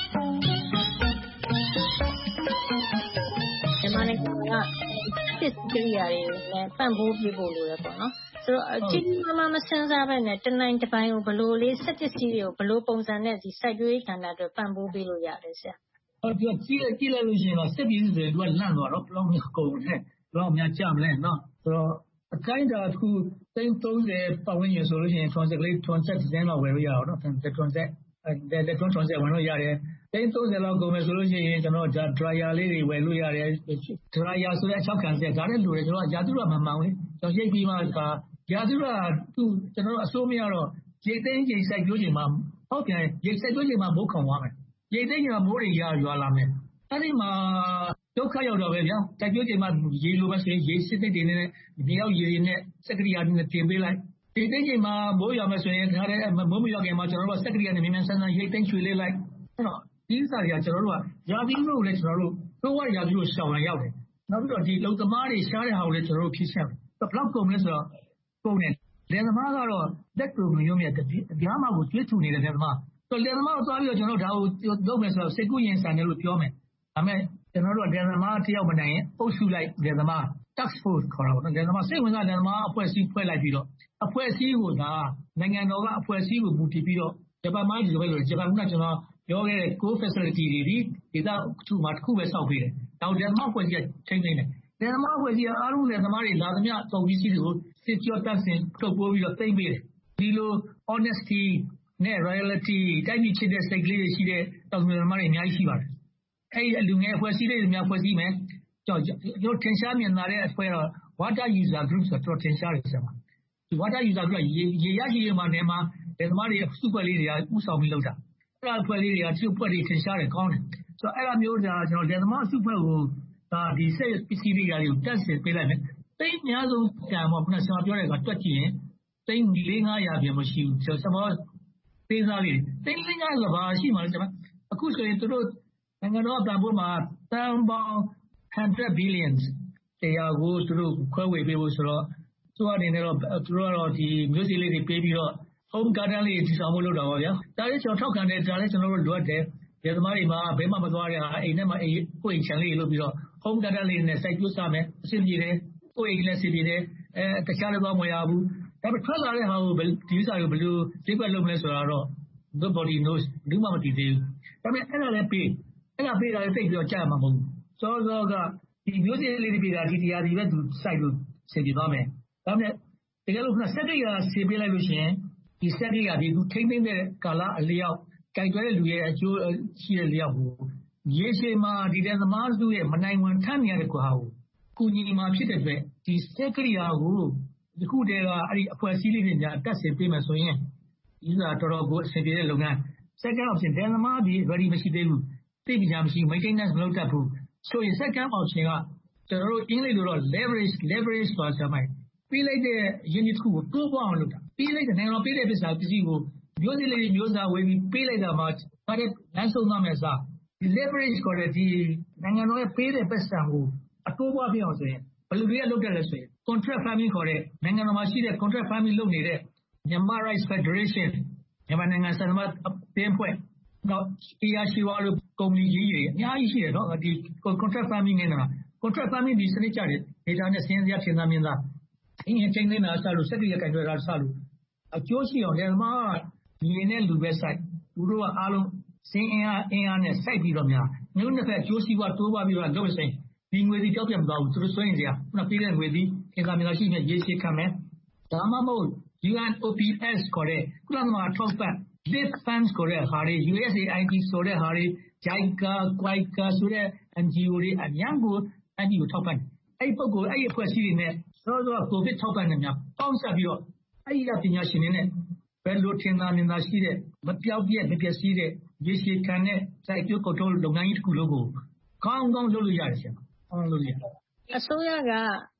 မြန်မာနိုင်ငံကစက်ပစ္စည်းကိရိယာတွေနဲ့ပံ့ပိုးပေးဖို့လိုတယ်ပေါ့နော်။ဆိုတော့ကြီးကြီးမားမားမစင်းစားပဲနဲ့တနိုင်တစ်ပိုင်းကိုဘယ်လိုလေးစက်ပစ္စည်းတွေကိုဘယ်လိုပုံစံနဲ့ဒီစိုက်ပျိုးရေးကဏ္ဍအတွက်ပံ့ပိုးပေးလို့ရလဲဆရာ။ဟုတ်ပြီကြည့်ကြည့်လိုက်လို့ရှိရင်တော့စက်ပစ္စည်းတွေသူကလန့်သွားတော့ဘယ်လောက်များကုန်လဲဘယ်လောက်များကြမလဲနော်ဆိုတော့အတိုင်းအတာတစ်ခုသိန်းသုံးဆယ်ပတ်ဝန်းကျင်ဆိုလို့ရှိရင်ထွန်စက်ကလေးထွန်စက်ဒီဇိုင်းလောက်ဝယ်လို့ရအောင်နော်ထွန်စက်ထွန်စက်လက်ထွန်ထွန်စက်ဝင်လို့ရတယ်သိန်းသုံးဆယ်လောက်ကုန်မယ်ဆိုလို့ရှိရင်ကျွန်တော်ဒရိုင်ယာလေးတွေဝယ်လို့ရတယ်ဒရိုင်ယာဆိုတဲ့အချောက်ခံစက်ဒါလည်းလိုတယ်ကျွန်တော်ရာသီဥတုမမှန်ဘူးကျွန်တော်ရိတ်ပြီးမှရာသီဥတုကသူ့ကျွန်တော်အစိုးမရတော့ရိတ်သိန်းချိန်စိုက်ပျိုးချိန်မှာဟုတ်ပြန်ရိတ်စိုက်ပျိုးချိန်မှာမိုးခေါင်သွားမယ်ရိတ်သိန်းချိန်မှာမိုးတွေရွာရွာလာမယ်အဲ့ဒီမှာဒုက္ခရောက်တော့ပဲဗျာစိုက်ပျိုးချိန်မှာရေလိုပဲဆိုရင်ရေစစ်စစ်တွေနဲ့မြေရောက်ရေတွေနဲ့စက်ကရိယာတွေနဲ့တင်ပေးလိုက်ရိတ်သိန်းချိန်မှာမိုးရွာမယ်ဆိုရင်ဒါလည်းမိုးမရွာခင်မှာကျွန်တော်တို့စက်ကရိယာနဲ့မြန်မြန်ဆန်းဆန်းရိတ်သိန်းချွေလေးလိုက်အဲ့တော့ဒီစားတွေကကျွန်တော်တို့ကရာသီဥတုကိုလည်းကျွန်တော်တို့သိုးဝရာသီဥတုရှောင်ရရောက်တယ်နောက်ပြီးတော့ဒီလုံသမားတွေရှားတဲ့ဟာကိုလည်းကျွန်တော်တို့ဖြည့်ရှင်းတယ်ဘယ်လောက်ကုန်လဲဆိုတော့ကုန်တယ်လယ်သမားကတော့လက်ကိုမယုံမြတ်တရားမှကိုကျွေးထူနေတဲ့လယ်သမားဆိုလယ်သမားကိုသွားပြီးတော့ကျွန်တော်တို့ဒါကိုလုပ်မယ်ဆိုတော့စိတ်ကူးရင်ဆန်တယ်လို့ပြောမယ်ဒါပေမဲ့ကျွန်တော်တို့ကလယ်သမားတယောက်မနိုင်ရင်အုပ်စုလိုက်လယ်သမား task force ခေါ်တာပေါ့နော်လယ်သမားစိတ်ဝင်စားလယ်သမားအဖွဲ့အစည်းဖွဲ့လိုက်ပြီးတော့အဖွဲ့အစည်းကိုဒါနိုင်ငံတော်ကအဖွဲ့အစည်းကိုမူတည်ပြီးတော့ဂျပန်မှာဒီလိုပဲလို့ဂျပန်ကကျွန်တော်ပြောခဲ့တဲ့ co facility တွေဒီဒေသသူ့မှာတစ်ခုပဲစောက်ပေးတယ်ဒါလယ်သမားအဖွဲ့အစည်းကချိန်သိမ်းတယ်လယ်သမားအဖွဲ့အစည်းကအားလုံးလယ်သမားတွေလာသမျှကုန်ပစ္စည်းတွေကိုစစ်ကြောတတ်ဆင်ထုတ်ပိုးပြီးတော့သိမ်းပေးတယ်ဒီလို honesty နဲ့ royalty တိုက်ပြီးချစ်တဲ့စိတ်ကလေးတွေရှိတဲ့တောင်သူလယ်သမားတွေအများကြီးရှိပါတယ်အဲ့ဒီလူငယ်အဖွဲ့အစည်းတွေများဖွဲ့စည်းမယ်ကျွန်တော်ထင်ရှားမြင်သာတဲ့အဖွဲ့တော့ water user group ဆိုတော့ထင်ရှားတယ်ဆရာမဒီ water user group ကရေရေရရှိရမှာနေမှာလယ်သမားတွေစုဖွဲ့လေးတွေကဥဆောင်ပြီးလုပ်တာအဲ့ဒါအဖွဲ့လေးတွေကသူ့အဖွဲ့တွေထင်ရှားတယ်ကောင်းတယ်ဆိုတော့အဲ့ဒါမျိုးဒါကျွန်တော်လယ်သမားစုဖွဲ့ကိုဒါဒီစက်ပစ္စည်းတွေကလေးကိုတက်ဆင်ပေးလိုက်မယ်သိအများဆုံးကံပေါ့ခုနဆရာပြောတဲ့ကတွက်ကြည့်ရင်သိန်းလေးငါးရာပြန်မရှိဘူးဆိုတော့ဆရာပေးစားလေးသိန်းလေးငါးရာဘာရှိမှလဲဆရာအခုဆိုရင်တို့နိုင်ငံတော်တန်ဖိုးမှာတန်ပေါင်း hundred billions တရားကိုသူတို့ခွဲဝေပေးဖို့ဆိုတော့သူအနေနဲ့တော့သူတို့ကတော့ဒီမျိုးစေ့လေးတွေပေးပြီးတော့ home garden လေးတည်ဆောင်ဖို့လုပ်တာပါဗျာဒါလေးကျွန်တော်ထောက်ခံတယ်ဒါလေးကျွန်တော်တို့လိုအပ်တယ်လယ်သမားတွေမှာဘယ်မှမသွားတဲ့ဟာအိမ်ထဲမှာအိမ်ကိုအိမ်ချန်လေးလုပ်ပြီးတော့ home garden လေးနဲ့စိုက်ပျိုးစားမယ်အဆင်ပြေတယ်ကိုအိမ်လည်းအဆင်ပြေတယ်အဲတခြားလည်းသွားမရဘူးဒါပေမဲ့ထွက်လာတဲ့ဟာကိုဒီဥစ္စာကိုဘယ်လိုဈေးကွက်လုပ်မလဲဆိုတာတော့ nobody knows ဘယ်သူမှမသိသေးဘူးဒါပေမဲ့အဲ့ဒါလည်းပေးအဲ့ဒါပေးတာလည်းသိပြီးတော့ကြားမှာမဟုတ်ဘူးစောစောကဒီမျိုးစေ့လေးတွေပေးတာဒီတရားဒီပဲသူစိုက်လို့ဆင်ပြေသွားမယ်ဒါပေမဲ့တကယ်လို့ခုနစက်ကိရိယာဆင်ပေးလိုက်လို့ရှိရင်ဒီစက်ကိရိယာဒီသူထိမ့်သိမ့်တဲ့ကာလအလျောက်ကြိုက်တွဲတဲ့လူရဲ့အကျိုးရှိတဲ့လျောက်ကိုရေရှည်မှာဒီတဲ့သမားစုရဲ့မနိုင်ဝင်ထမ်းနေရတဲ့ကွာကိုကုညီမှာဖြစ်တဲ့အတွက်ဒီစက်ကိရိယာကိုဒီခုတည်းကအဲ့ဒီအဖွဲ့အစည်းလေးတွေညာတက်ဆင်ပေးမယ်ဆိုရင်ဒီကတော်တော်ကိုအဆင်ပြေတဲ့လုပ်ငန်း second option တဲ့သမားဒီ ready မရှိသေးဘူးသိပညာမရှိ maintenance မလုပ်တတ်ဘူးဆိုရင် second option ကကျွန်တော်တို့အင်္ဂလိပ်လိုတော့ leverage leverage ဆိုတာဆရာမိုက်ပေးလိုက်တဲ့ယင်းတစ်ခုကိုတိုးပွားအောင်လုပ်တာပေးလိုက်တဲ့နိုင်ငံတော်ပေးတဲ့ပစ္စည်းပစ္စည်းကိုမျိုးစေ့လေးမျိုးစားဝယ်ပြီးပေးလိုက်တာမှဒါတဲ့လမ်းဆုံးသွားမယ်စားဒီ leverage ခေါ်တဲ့ဒီနိုင်ငံတော်ရဲ့ပေးတဲ့ပစ္စည်းကိုအတိုးပွားပြအောင်ဆိုရင်ဘယ်လိုတွေကလုပ်တတ်လဲဆိုရင် contract farming ခေါ်တဲ့နိုင်ငံတော်မှာရှိတဲ့ contract farming လုပ်နေတဲ့Myanmar Rice Federation မြန်မာနိုင်ငံစံသမားအသင်းဖွဲ့တော့အေးအာရှိဝါလို့ကုမ္ပဏီကြီးတွေအများကြီးရှိတယ်နော်ဒီ contract farming နဲ့နော် contract farming ဒီစနစ်ကြတယ်ဒေတာနဲ့စင်းစရာထင်သာမြင်သာအင်းချင်းနေတာစလို့စက်ကြီးကကြွယ်တာစလို့အကျိုးရှိအောင်လည်းမှာဒီနဲ့လူပဲစိုက်သူတို့ကအားလုံးစင်းအင်အားအင်အားနဲ့စိုက်ပြီးတော့များမျိုးနှစ်ဖက်အကျိုးရှိွားတိုးပွားပြီးတော့လုပ်ဆိုင်ဒီငွေစီကြောက်ပြတ်မသွားဘူးသူတို့စွန့်ရင်စရာခုနပေးတဲ့ငွေစီသင်္ကာမြင်သာရှိနေရေးရှိခံမယ်ဒါမှမဟုတ် U N O P S ခေါ်တဲ့ကုလသမဂ္ဂထောက်ပံ့ Live Funds ခေါ်တဲ့ဟာတွေ U S A I D ဆိုတဲ့ဟာတွေ JICA, QUICA ဆိုတဲ့ N G O တွေအများကိုအန်ဒီကိုထောက်ပံ့အဲ့ပုဂ္ဂိုလ်အဲ့အဖွဲ့အစည်းတွေနဲ့စောစောကိုဗစ်ထောက်ပံ့နေများပေါင်းစပ်ပြီးတော့အဲ့ဒီပညာရှင်တွေနဲ့ဘယ်လိုထင်သာမြင်သာရှိတဲ့မပြောက်ပြက်မပျက်စီးတဲ့ရေရှည်ခံတဲ့စိုက်ပျိုးကုန်ထုတ်လုပ်ငန်းကြီးတစ်ခုလုံးကိုကောင်းကောင်းလုပ်လို့ရတယ်ဆရာကောင်းလုပ်လို့ရတယ်အစိုးရက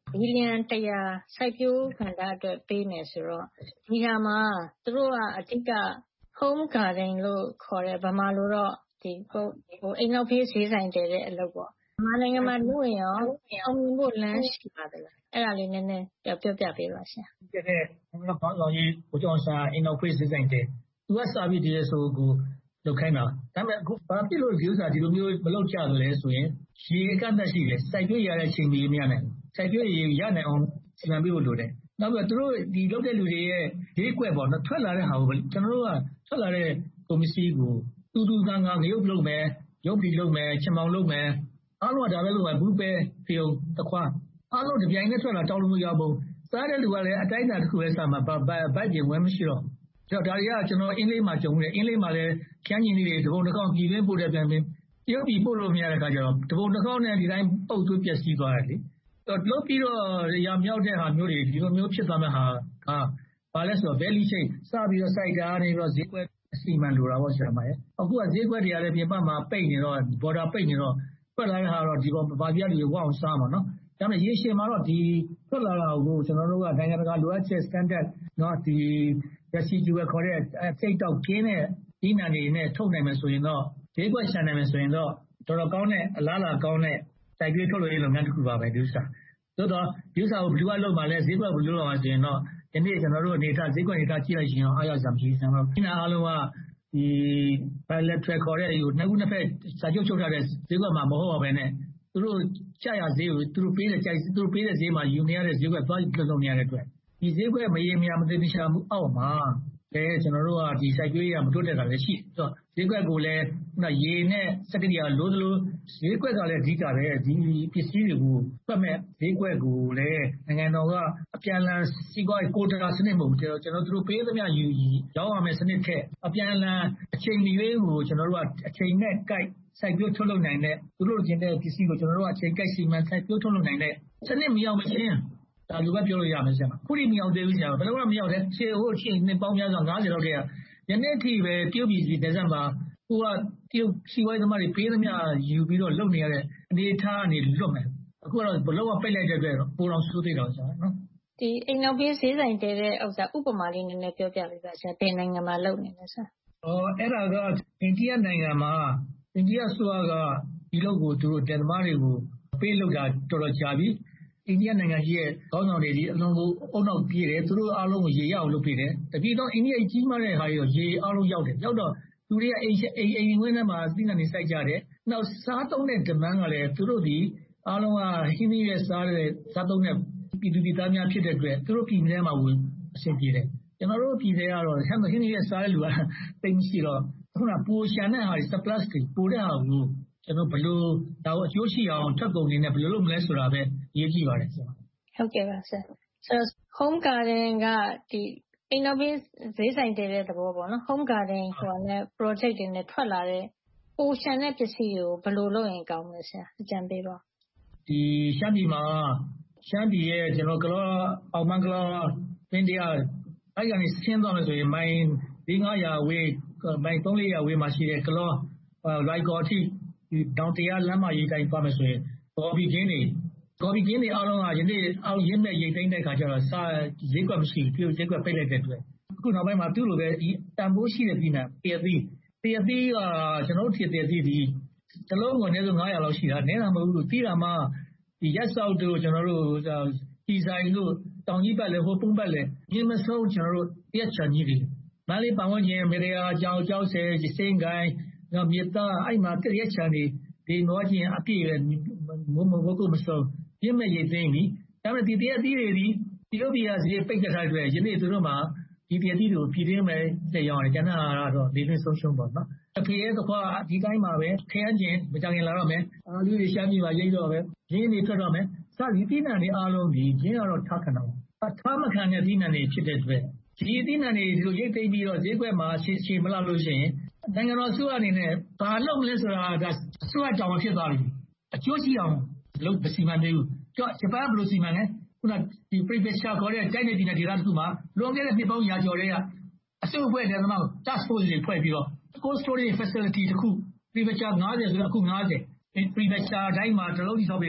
ဘီလီယံတရာစိုက်ပျိုးကဏ္ဍအတွက်ပေးမယ်ဆိုတော့ဒီဟာမှာသူတို့ကအဓိက home garden လို့ခေါ်တဲ့ဗမာလိုတော့ဒီအိမ်နောက်ဖေးဈေးဆိုင်တည်တဲ့အလုပ်ပေါ့မြန်မာနိုင်ငံမှာလုပ်ရင်ရောအောင်မြင်ဖို့လမ်းရှိပါသလားအဲ့ဒါလေးနည်းနည်းပြောပြပေးပါရှင်။ဒီကနေ့ကျွန်တော်ခေါင်းဆောင်ကြီးကိုကျော်စာအိမ်နောက်ဖေးဈေးဆိုင်တည်သူကစာပြီးတည်းဆိုကိုလုပ်ခိုင်းတာဒါပေမဲ့အခုဘာဖြစ်လို့ဒီဥစ္စာဒီလိုမျိုးမလုပ်ကြသလဲဆိုရင်ရေအကန့်အသတ်ရှိတယ်စိုက်ပျိုးရတဲ့အချိန်ကြီးမရနိုင်ဘူးစိုက်ပျိုးရရနိုင်အောင်စီမံပေးဖို့လိုတယ်နောက်ပြီးတော့သူတို့ဒီလုပ်တဲ့လူတွေရဲ့ဈေးကွက်ပေါ့နော်ထွက်လာတဲ့ဟာကိုကျွန်တော်တို့ကထွက်လာတဲ့ကုန်ပစ္စည်းကိုတူတူကံကငရုပ်လုပ်မယ်ရုပ်ပြီးလုပ်မယ်ချမောင်လုပ်မယ်အားလုံးကဒါပဲလုပ်မယ်ဘူးပဲပြုံတခွားအားလုံးဒီပြိုင်နဲ့ထွက်လာတောင်းလို့ရပုံစားတဲ့လူကလည်းအတိုင်းအတာတစ်ခုပဲစားမှာဘိုက်ပြင်ဝဲမရှိတော့ဒါတွေကကျွန်တော်အင်းလေးမှာကြုံတယ်အင်းလေးမှာလည်းခန်းကြီးတွေတပုံတစ်ခေါက်ပြည်ရင်းပို့တဲ့ပြန်ပြီးရုပ်ပြီးပို့လို့မရတဲ့ခါကျတော့တပုံတစ်ခေါက်နဲ့ဒီတိုင်းပုတ်သွေးပြက်စီးသွားတယ်လေတော့လုပ်ပြီးတော့ရမြောက်တဲ့ဟာမျိုးတွေဒီလိုမျိုးဖြစ်သွားမဲ့ဟာကဘာလဲဆိုတော့ belly shape စပြီးတော့ site တာနေပြီးတော့ဈေးကွက်အစီမံလိုတာပေါ့ဆရာမရဲ့အခုကဈေးကွက်တွေကလည်းပြင်ပမှာပိတ်နေတော့ border ပိတ်နေတော့ထွက်လာတဲ့ဟာတော့ဒီပေါ်ဗာပြတွေဝအောင်စားမှာနော်ဒါပေမဲ့ရေရှည်မှာတော့ဒီထွက်လာတာကိုကျွန်တော်တို့ကနိုင်ငံတကာလိုအပ်ချက် standard เนาะဒီ residual ခေါ်တဲ့စိတ်တောက်ကင်းတဲ့ဒီနာနေနဲ့ထုတ်နိုင်မယ်ဆိုရင်တော့ဈေးကွက်ရှာနိုင်မယ်ဆိုရင်တော့တော်တော်ကောင်းတဲ့အလားအလာကောင်းတဲ့စိုက်ပျိုးထုတ်လုပ်ရေးလုပ်ငန်းတစ်ခုပါပဲဒီဥစ္စာသို့တော့ဒီဥစ္စာကိုဘယ်လိုလုပ်မှလဲဈေးကွက်ဘယ်လိုလုပ်မှဆိုရင်တော့ဒီနေ့ကျွန်တော်တို့အနေထားဈေးကွက်အနေထားကြည့်လိုက်ရင်အားရစရာမရှိဘူးကျွန်တော်ဒီနာအားလုံးကဒီ bilateral ခေါ်တဲ့ဟိုနှစ်ခုနှစ်ဖက်စာချုပ်ချုပ်ထားတဲ့ဈေးကွက်မှာမဟုတ်ပါဘဲနဲ့သူတို့ကြာရဈေးကိုသူတို့ပေးတဲ့ကြိုက်သူတို့ပေးတဲ့ဈေးမှာယူနေရတဲ့ဈေးကွက်သွားကြည့်လို့မရတဲ့အတွက်ဒီဈေးကွက်မရေမရမသိသိချာမှုအောက်မှာအဲကျွန်တော်တို့ကဒီစိုက်ပျိုးရေးကမတိုးတက်တာလည်းရှိတယ်ဈေးကွက်ကိုလည်းခုနရေနဲ့စက်တရီယာလိုသလိုဈေးကွက်ကလည်းအဓိကပဲဒီပစ္စည်းတွေကိုတွက်မဲ့ဈေးကွက်ကိုလည်းနိုင်ငံတော်ကအပြန်အလှန်စီးပွားရေးကိုတာစနစ်မဟုတ်ဘူးကျွန်တော်တို့ပေးသမျှယူရောင်းရမယ်စနစ်ထက်အပြန်အလှန်အချိန်မရွေးကိုကျွန်တော်တို့ကအချိန်နဲ့ကိုက်စိုက်ပျိုးထုတ်လုပ်နိုင်တဲ့သူတို့ကျင်တဲ့ပစ္စည်းကိုကျွန်တော်တို့ကအချိန်ကိုက်စီမံစိုက်ပျိုးထုတ်လုပ်နိုင်တဲ့စနစ်မရောက်မချင်းဒါလူပဲပြောလို့ရမယ်ဆရာခုထိမရောက်သေးဘူးဆရာဘယ်လိုမှမရောက်သေးခြေဟိုချင်းနှစ်ပေါင်းများစွာငါးဆယ်လောက်တည်းကယနေ့အထိပဲတရုတ်ပြည်ဒီဇင်ဘာဟိုကတရုတ်စီဝိုင်းသမားတွေပေးသမျှယူပြီးတော့လုပ်နေရတဲ့အနေထားကနေလွတ်မယ်အခုတော့ဘလုံးဝပိတ်လိုက်တဲ့အတွက်ပိုတော်ဆိုးသေးတော့ဆရာနော်ဒီအိမ်နောက်ပြေးဈေးဆိုင်တဲတဲ့ဥစ္စာဥပမာလေးနည်းနည်းပြောပြပေးပါဆရာဘယ်နိုင်ငံမှာလုပ်နေလဲဆရာအော်အဲ့ဒါကအိန္ဒိယနိုင်ငံမှာအိန္ဒိယဆိုကဒီလောက်ကိုသူတို့တန်သမားတွေကိုပေးလုပ်တာတော်တော်ကြာပြီအိန္ဒိယနိုင်ငံကြီးရဲ့ခေါင်းဆောင်တွေဒီအလုံးကိုအုံနောက်ပြေးတယ်သူတို့အားလုံးကိုရေရအောင်လုပ်ပေးတယ်တပြည်တော့အိန္ဒိယကြီးမားတဲ့ဟာတွေရေအားလုံးရောက်တယ်ရောက်တော့လူတွေကအိမ်အိမ်အိမ်ဝင်းထဲမှာသိနေနေစိုက်ကြတယ်နောက်စားသုံးတဲ့ demand ကလည်းသူတို့ဒီအားလုံးကဟင်းသီးရွက်စားတဲ့စားသုံးတဲ့ပြည်သူပြည်သားများဖြစ်တဲ့အတွက်သူတို့ပြည်ထဲမှာဝင်အဆင်ပြေတယ်ကျွန်တော်တို့ပြည်ထဲကတော့ဟင်းသီးရွက်စားတဲ့လူကတိတ်မရှိတော့ခုနပူရှာတဲ့ဟာတွေ surplus တွေပိုတဲ့ဟာကိုကျွန်တော်ဘယ်လိုဒါကိုအကျိုးရှိအောင်ထပ်ကုန်နေနဲ့ဘယ်လိုလုပ်မလဲဆိုတာပဲအရေးကြီးပါတယ်ဆရာဟုတ်ကဲ့ပါဆရာဆိုတော့ home garden ကဒီအိမ်နောက်ဘေးဈေးဆိုင်တည်တဲ့သဘောပေါ့နော် home garden ဆိုတာနဲ့ project တွေနဲ့ထွက်လာတဲ့ပိုရှန်တဲ့ပစ္စည်းကိုဘယ်လိုလုပ်ရင်ကောင်းမလဲဆရာအကြံပေးပါဒီရှမ်းပြည်မှာရှမ်းပြည်ရဲ့ကျွန်တော်ကလောအောင်မန်ကလောပင်တရားအဲ့ကနေဆင်းသွားမယ်ဆိုရင်မိုင်၄၅ရာဝေးမိုင်၃၄ရာဝေးမှာရှိတဲ့ကလောလိုက်ကော်ထိဒီတောင်တရားလမ်းမရေးတိုင်းသွားမယ်ဆိုရင်ကော်ပီကင်းတွေကော်ပီကင်းတွေအားလုံးကယနေ့အောင်ရင်းမဲ့ရိတ်သိမ်းတဲ့ခါကျတော့စာဈေးကွက်မရှိဘူးဈေးကွက်ပိတ်လိုက်တဲ့အတွက်အခုနောက်ပိုင်းမှာသူ့လိုပဲဒီတန်ဖိုးရှိတဲ့ပြည်နယ်တရသီးတရသီးကကျွန်တော်တို့ဖြစ်တရသီးဒီတလုံးကိုအနည်းဆုံး၅ရာလောက်ရှိတာနည်းတာမဟုတ်ဘူးတီးတာမှဒီရက်စောက်တို့ကျွန်တော်တို့ဒီဇိုင်းတို့တောင်ကြီးပတ်လေဟိုပုံပတ်လေဒီမဆုံးကျွန်တော်တို့ရက်ချန်ကြီးတွေမန္တလေးပတ်ဝန်းကျင်မေရယာကြောင်ကျောက်ဆယ်စင်းကိုင်းနော်မြေသားအဲ့မှာတရက်ချန်တွေဒီမောချင်းအပြည့်လည်းမမဘုကုမဆုံးပြင်းမဲ့ရိတ်သိမ်းပြီဒါပေမဲ့ဒီတရက်သီးတွေဒီဒီလိုပြရစီပိတ်ကြထားတဲ့ယနေ့သူတို့မှာဒီတရက်သီးတွေကိုပြည်တွင်းမဲ့တက်ရောက်တယ်ကျန်တာကတော့ဒီလိုဆုံးရှုံးပါနော်အဖေရဲ့ကွာဒီတိုင်းမှာပဲခရမ်းကျင်မကြခင်လာတော့မယ်အာလူတွေရှားပြီးပါရိတ်တော့ပဲရင်းနေထွက်တော့မယ်စသည်တိနံတွေအားလုံးဒီရင်းကတော့ထားခံတော့ထားမခံတဲ့တိနံတွေဖြစ်တဲ့အတွက်ဒီတိနံတွေဒီလိုရိတ်သိမ်းပြီးတော့ဈေးကွက်မှာရှင်းရှင်းမလာလို့ရှိရင်နိုင်ငံတော်စုအနေနဲ့ဘာလုပ်မလဲဆိုတာကအစိုးရကြောင်ဖြစ်သွားပြီအကျိုးရှိအောင်လုပ်စီမံသေးဘူးကြောက်ဂျပန်ဘယ်လိုစီမံလဲခုနဒီ prefecture ခေါ်တဲ့တိုင်းနယ်ပြည်နယ်ဒေသတစ်ခုမှာလွန်ခဲ့တဲ့နှစ်ပေါင်းရာကျော်တည်းကအစုအဖွဲ့တဲ့သမား task force တွေဖွဲ့ပြီးတော့ cold storage facility တစ်ခု prefecture ၅၀ဆိုတော့အခု၅၀ prefecture တိုင်းမှာတစ်လုံးကြီးဆောက်ပေးတဲ့အတွက်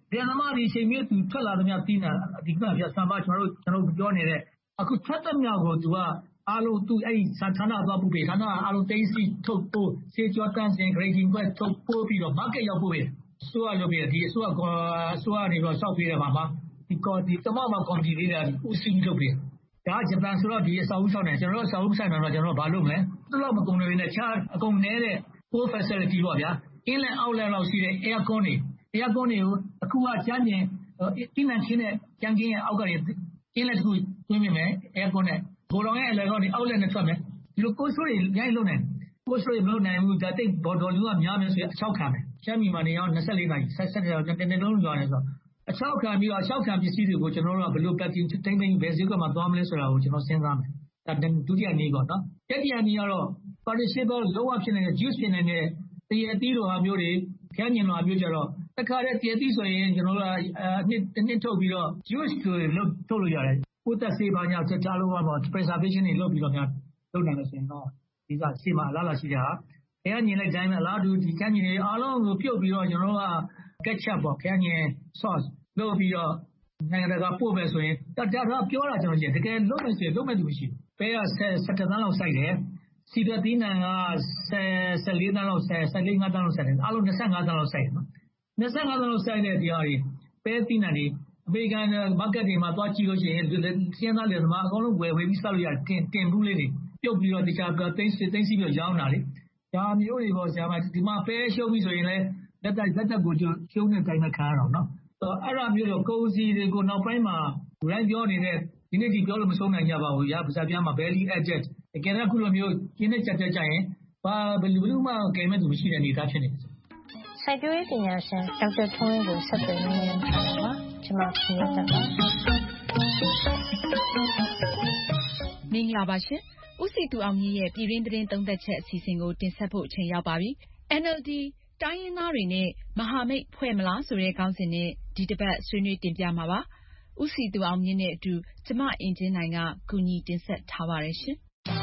လယ်သမားတွေချိန်မြင့်သူထွက်လာသမျှပြီးနေတာဒီကပြဆံပါကျွန်တော်တို့ကျွန်တော်တို့ပြောနေတဲ့အခုထွက်သမျှကိုသူကအားလုံးသူအဲ့ဒီဌာနသွားပို့ပေးဌာနအားလုံးသိသိထုတ်ပို့စေကျော်တန်းစင် grading ခွဲထုတ်ပို့ပြီးတော့ market ရောက်ပို့ပေးအစိုးရလုပ်ပေးတယ်ဒီအစိုးရကအစိုးရနေတော့စောက်ပေးတယ်မှာမှာဒီကောဒီတမမကွန်တီလေးကဦးစီးလုပ်ပေးဒါဂျပန်ဆိုတော့ဒီအစာအုပ်ဆောင်နေကျွန်တော်တို့အစာအုပ်ဆိုင်တော့ကျွန်တော်တို့ဘာလုပ်မလဲတော်တော်မကုန်နေနဲ့ချာအကုန်နေတဲ့ pool facility ပေါ့ဗျာ inland outlet လောက်ရှိတဲ့ air con တွေ air con တွေကိုအခုကကျန်းကျင်အင်းနဲ့ချင်းနဲ့ကျန်းကျင်ရဲ့အောက်ကနေ inlet ကိုတွင်းမိမယ် air con နဲ့ဘိုးတော်ရဲ့အလယ်ကနေ outlet နဲ့ထွက်မယ်ဒီလိုကိုယ်ဆိုးတွေရိုက်လုံးနေကိုယ်ဆိုးတွေမလုပ်နိုင်ဘူးဒါတိတ်ဘော်တော်လူကများမယ်ဆိုရင်အချောက်ခံမယ်ချမ်းမီမှာနေအောင်၂၄နာရီဆက်ဆက်တယ်တနေ့လုံးကြော်နေဆိုအချောက်ခံပြီးတော့အချောက်ခံပစ္စည်းတွေကိုကျွန်တော်တို့ကဘယ်လို packing တိမ့်တိမ့်ဘယ်စည်းကမှသွားမလဲဆိုတာကိုကျွန်တော်စဉ်းစားမယ်ဒါဒုတိယနေ့ပေါ့နော်တတိယနေ့ကတော့ perishable လုံးဝဖြစ်နေတဲ့ juice ဖြစ်နေတဲ့တရေအသီးလိုဟာမျိုးတွေခန်းညင်လိုဟာမျိုးကြတော့တခါတည်းတရေအသီးဆိုရင်ကျွန်တော်တို့ကနှစ်တစ်နှစ်ထုတ်ပြီးတော့ juice ကိုလုပ်ထုတ်လို့ရတယ်ပိုးသက်ဆေးပါညာချက်ထားလို့ကတော့ preservation တွေလုပ်ပြီးတော့များလုပ်နိုင်လို့ဆိုရင်တော့ဒီကရှေ့မှာအလားလာရှိတာခန်းညင်လိုက်တိုင်းမှာအလားတူဒီခန်းညင်တွေအားလုံးကိုပြုတ်ပြီးတော့ကျွန်တော်တို့က ketchup ပေါ့ခန်းညင် sauce လုပ်ပြီးတော့နိုင်ငံတကာပို့မယ်ဆိုရင်ဒါဒါပြောတာကျွန်တော်ကြည့်တကယ်လုပ်မယ်ဆိုရင်လုပ်မယ်သူမရှိဘူးပဲကဆယ်တန်းလောက်စိုက်တယ်စီပတီးနံကဆယ်လေးတန်းလောက်ဆယ်ဆယ်လေးငါးတန်းလောက်စိုက်တယ်အားလုံး၂၅တန်းလောက်စိုက်တယ်နော်၂၅တန်းလောက်စိုက်တဲ့ဒီဟာတွေပဲတီးနံတွေအမေရိကန်မားကတ်တွေမှာသွားကြည့်လို့ရှိရင်စဉ်းစားလေသမားအကုန်လုံးဝယ်ဝယ်ပြီးစလို့ရတင်တင်ဘူးလေးတွေပြုတ်ပြီးတော့တခြားသိန်းသိန်းစီပြီးတော့ရောင်းတာလေဒါမျိုးတွေပေါ့ဆရာမဒီမှာပဲရှုံးပြီးဆိုရင်လည်းလက်တက်လက်တက်ကိုကျရှုံးနေတိုင်းနဲ့ခံရတော့နော်အဲ့ဒါမျိုးတော့ကုန်စည်တွေကိုနောက်ပိုင်းမှာရိုင်းပြောနေတဲ့ဒီနေ့ဒီပြောလို့မဆုံးနိုင်ကြပါဘူး။ရာပါဇာပြန်မှာ value added တကယ်တော့ခုလိုမျိုးကျင်းနေချက်ချက်ကြရင်ဘာဘယ်လိုမှကဲမဲ့သူမရှိတဲ့အနေအထားဖြစ်နေတယ်။စိုက်ပျိုးရေးပညာရှင်ဒေါက်တာထွန်းဝင်းကိုဆက်သွယ်နေရတာပါ။ကျွန်မခင်ဗျာပါ။မင်္ဂလာပါရှင်။ဦးစီသူအောင်ကြီးရဲ့ပြည်တွင်းသတင်းသုံးသက်ချက်အစီအစဉ်ကိုတင်ဆက်ဖို့အချိန်ရောက်ပါပြီ။ N L Dတိုင်းရင်းသားတွေနဲ့မဟာမိတ်ဖွဲ့မလားဆိုတဲ့ခေါင်းစဉ်နဲ့ဒီတစ်ပတ်ဆွေးနွေးတင်ပြမှာပါ။ဦးစီသူအောင်မြင့်နဲ့အတူကျမအင်ကြင်းနိုင်ကကူညီတင်ဆက်ထားပါတယ်ရှင်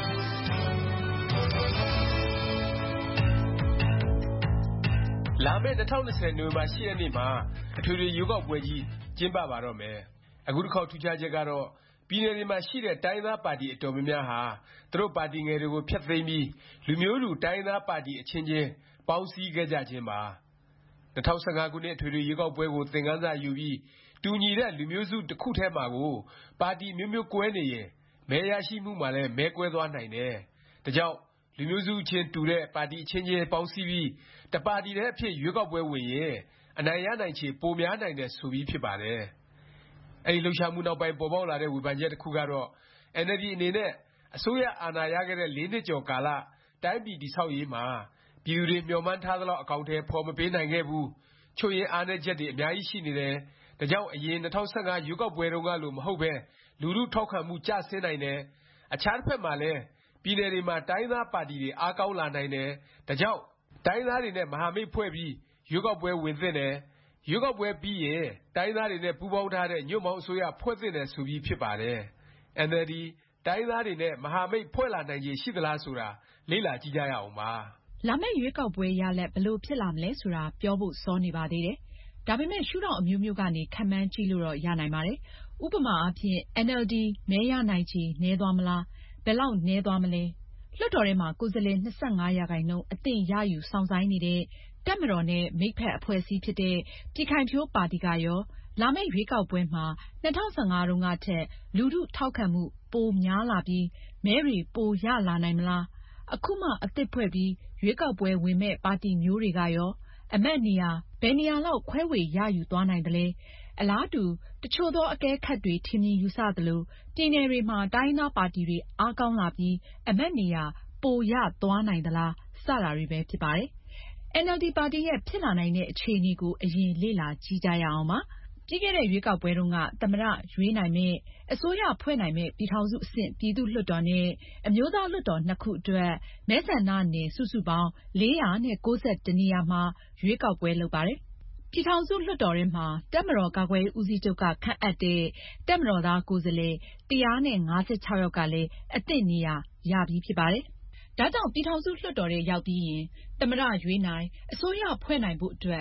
။လာမယ့်၂၀၂၀နိုဝင်ဘာ၈ရက်နေ့မှာအထွေထွေရွေးကောက်ပွဲကြီးကျင်းပပါတော့မယ်။အခုတစ်ခေါက်ထူးခြားချက်ကတော့ပြည်နယ်တွေမှာရှိတဲ့တိုင်းရင်းသားပါတီအတော်များများဟာသူတို့ပါတီငယ်တွေကိုဖျက်သိမ်းပြီးလူမျိုးတူတိုင်းရင်းသားပါတီအချင်းချင်းပေါင်းစည်းခဲ့ကြခြင်းပါ။၂၀၁၅ခုနှစ်အထွေထွေရွေးကောက်ပွဲကိုသင်ခန်းစာယူပြီးတူညီတဲ့လူမျိုးစုတစ်ခုထဲမှာကိုပါတီမျိုးမျိုးကွဲနေရင်မဲရရှိမှုမှာလည်းမဲကွဲသွားနိုင်တယ်။ဒါကြောင့်လူမျိုးစုချင်းတူတဲ့ပါတီအချင်းချင်းပေါင်းစည်းပြီးတစ်ပါတီတည်းအဖြစ်ရွေးကောက်ပွဲဝင်ရင်အနိုင်ရနိုင်ခြေပိုများနိုင်တယ်ဆိုပြီးဖြစ်ပါတယ်။အဲဒီလှုပ်ရှားမှုနောက်ပိုင်းပေါ်ပေါက်လာတဲ့ဝေဖန်ချက်တစ်ခုကတော့ အင်န်အယ်လ်ဒီ အနေနဲ့အစိုးရအာဏာရခဲ့တဲ့လေးနှစ်ကျော်ကာလတိုင်းပြည်တည်ဆောက်ရေးမှာပြည်သူတွေမျှော်မှန်းထားသလောက်အကောင်အထည်ဖော်မပေးနိုင်ခဲ့ဘူး၊ချို့ယွင်းအားနည်းချက်တွေအများကြီးရှိနေတယ်။ဒါကြောင့်အရင်၂၀၁၅ရွေးကောက်ပွဲတုန်းကလိုမဟုတ်ပဲလူထုထောက်ခံမှုကျဆင်းနိုင်တယ်။အခြားတစ်ဖက်မှာလည်းပြည်နယ်တွေမှာတိုင်းရင်းသားပါတီတွေအားကောင်းလာနိုင်တယ်။ဒါကြောင့်တိုင်းရင်းသားတွေနဲ့မဟာမိတ်ဖွဲ့ပြီးရွေးကောက်ပွဲဝင်သင့်တယ်။ရွေးကောက်ပွဲပြီးရင်တိုင်းရင်းသားတွေနဲ့ပူးပေါင်းထားတဲ့ညွန့်ပေါင်းအစိုးရဖွဲ့သင့်တယ်ဆိုပြီးဖြစ်ပါတယ်။ အင်န်အယ်လ်ဒီတိုင်းရင်းသားတွေနဲ့မဟာမိတ်ဖွဲ့လာနိုင်ခြေရှိသလားဆိုတာလေ့လာကြည့်ကြရအောင်ပါ။လာမယ့်ရွေးကောက်ပွဲရလဒ်ဘယ်လိုဖြစ်လာမလဲဆိုတာပြောဖို့စောနေပါသေးတယ်။ဒါပေမဲ့ရှုထောင့်အမျိုးမျိုးကနေခန့်မှန်းကြည့်လို့တော့ရနိုင်ပါတယ်။ဥပမာအားဖြင့် အင်န်အယ်လ်ဒီ မဲရနိုင်ခြေနည်းသွားမလား၊ဘယ်လောက်နည်းသွားမလဲ။လွှတ်တော်ထဲမှာကိုယ်စားလှယ်၂၅ရာခိုင်နှုန်းအသင့်ရယူစောင့်ဆိုင်းနေတဲ့တပ်မတော်နဲ့မိတ်ဖက်အဖွဲ့အစည်းဖြစ်တဲ့ပြည်ခိုင်ဖြိုးပါတီကရောလာမယ့်ရွေးကောက်ပွဲမှာ၂၀၁၅တုန်းကထက်လူထုထောက်ခံမှုပိုများလာပြီးမဲတွေပိုရလာနိုင်မလား။အခုမှအသစ်ဖွဲ့ပြီးရွေးကောက်ပွဲဝင်မယ့်ပါတီမျိုးတွေကရောအမတ်နေရာဘယ်နေရာလောက်ခွဲဝေရယူသွားနိုင်သလဲ။အလားတူတချို့သောအကဲခတ်တွေထင်မြင်ယူဆသလိုပြည်နယ်တွေမှာတိုင်းရင်းသားပါတီတွေအားကောင်းလာပြီးအမတ်နေရာပိုရသွားနိုင်သလားစတာတွေပဲဖြစ်ပါတယ်။ အင်န်အယ်လ်ဒီပါတီရဲ့ဖြစ်လာနိုင်တဲ့အခြေအနေကိုအရင်လေ့လာကြည့်ကြရအောင်ပါ။ပြီးခဲ့တဲ့ရွေးကောက်ပွဲတုန်းကသမ္မတရွေးနိုင်မယ့်အစိုးရဖွဲ့နိုင်မယ့်ပြည်ထောင်စုအဆင့်ပြည်သူ့လွှတ်တော်နဲ့အမျိုးသားလွှတ်တော်နှစ်ခုအတွက်မဲဆန္ဒနယ်စုစုပေါင်းလေးရာ၉၁နေရာမှာရွေးကောက်ပွဲလုပ်ပါတယ်။ပြည်ထောင်စုလွှတ်တော်ထဲမှာတပ်မတော်ကာကွယ်ရေးဦးစီးချုပ်ကခန့်အပ်တဲ့တပ်မတော်သားကိုယ်စားလှယ်၁၅၆ယောက်ကလည်းအသင့်နေရာရပြီးဖြစ်ပါတယ်။ဒါကြောင့်ပြည်ထောင်စုလွှတ်တော်ထဲရောက်ပြီးရင်သမ္မတရွေးနိုင်အစိုးရဖွဲ့နိုင်ဖို့အတွက်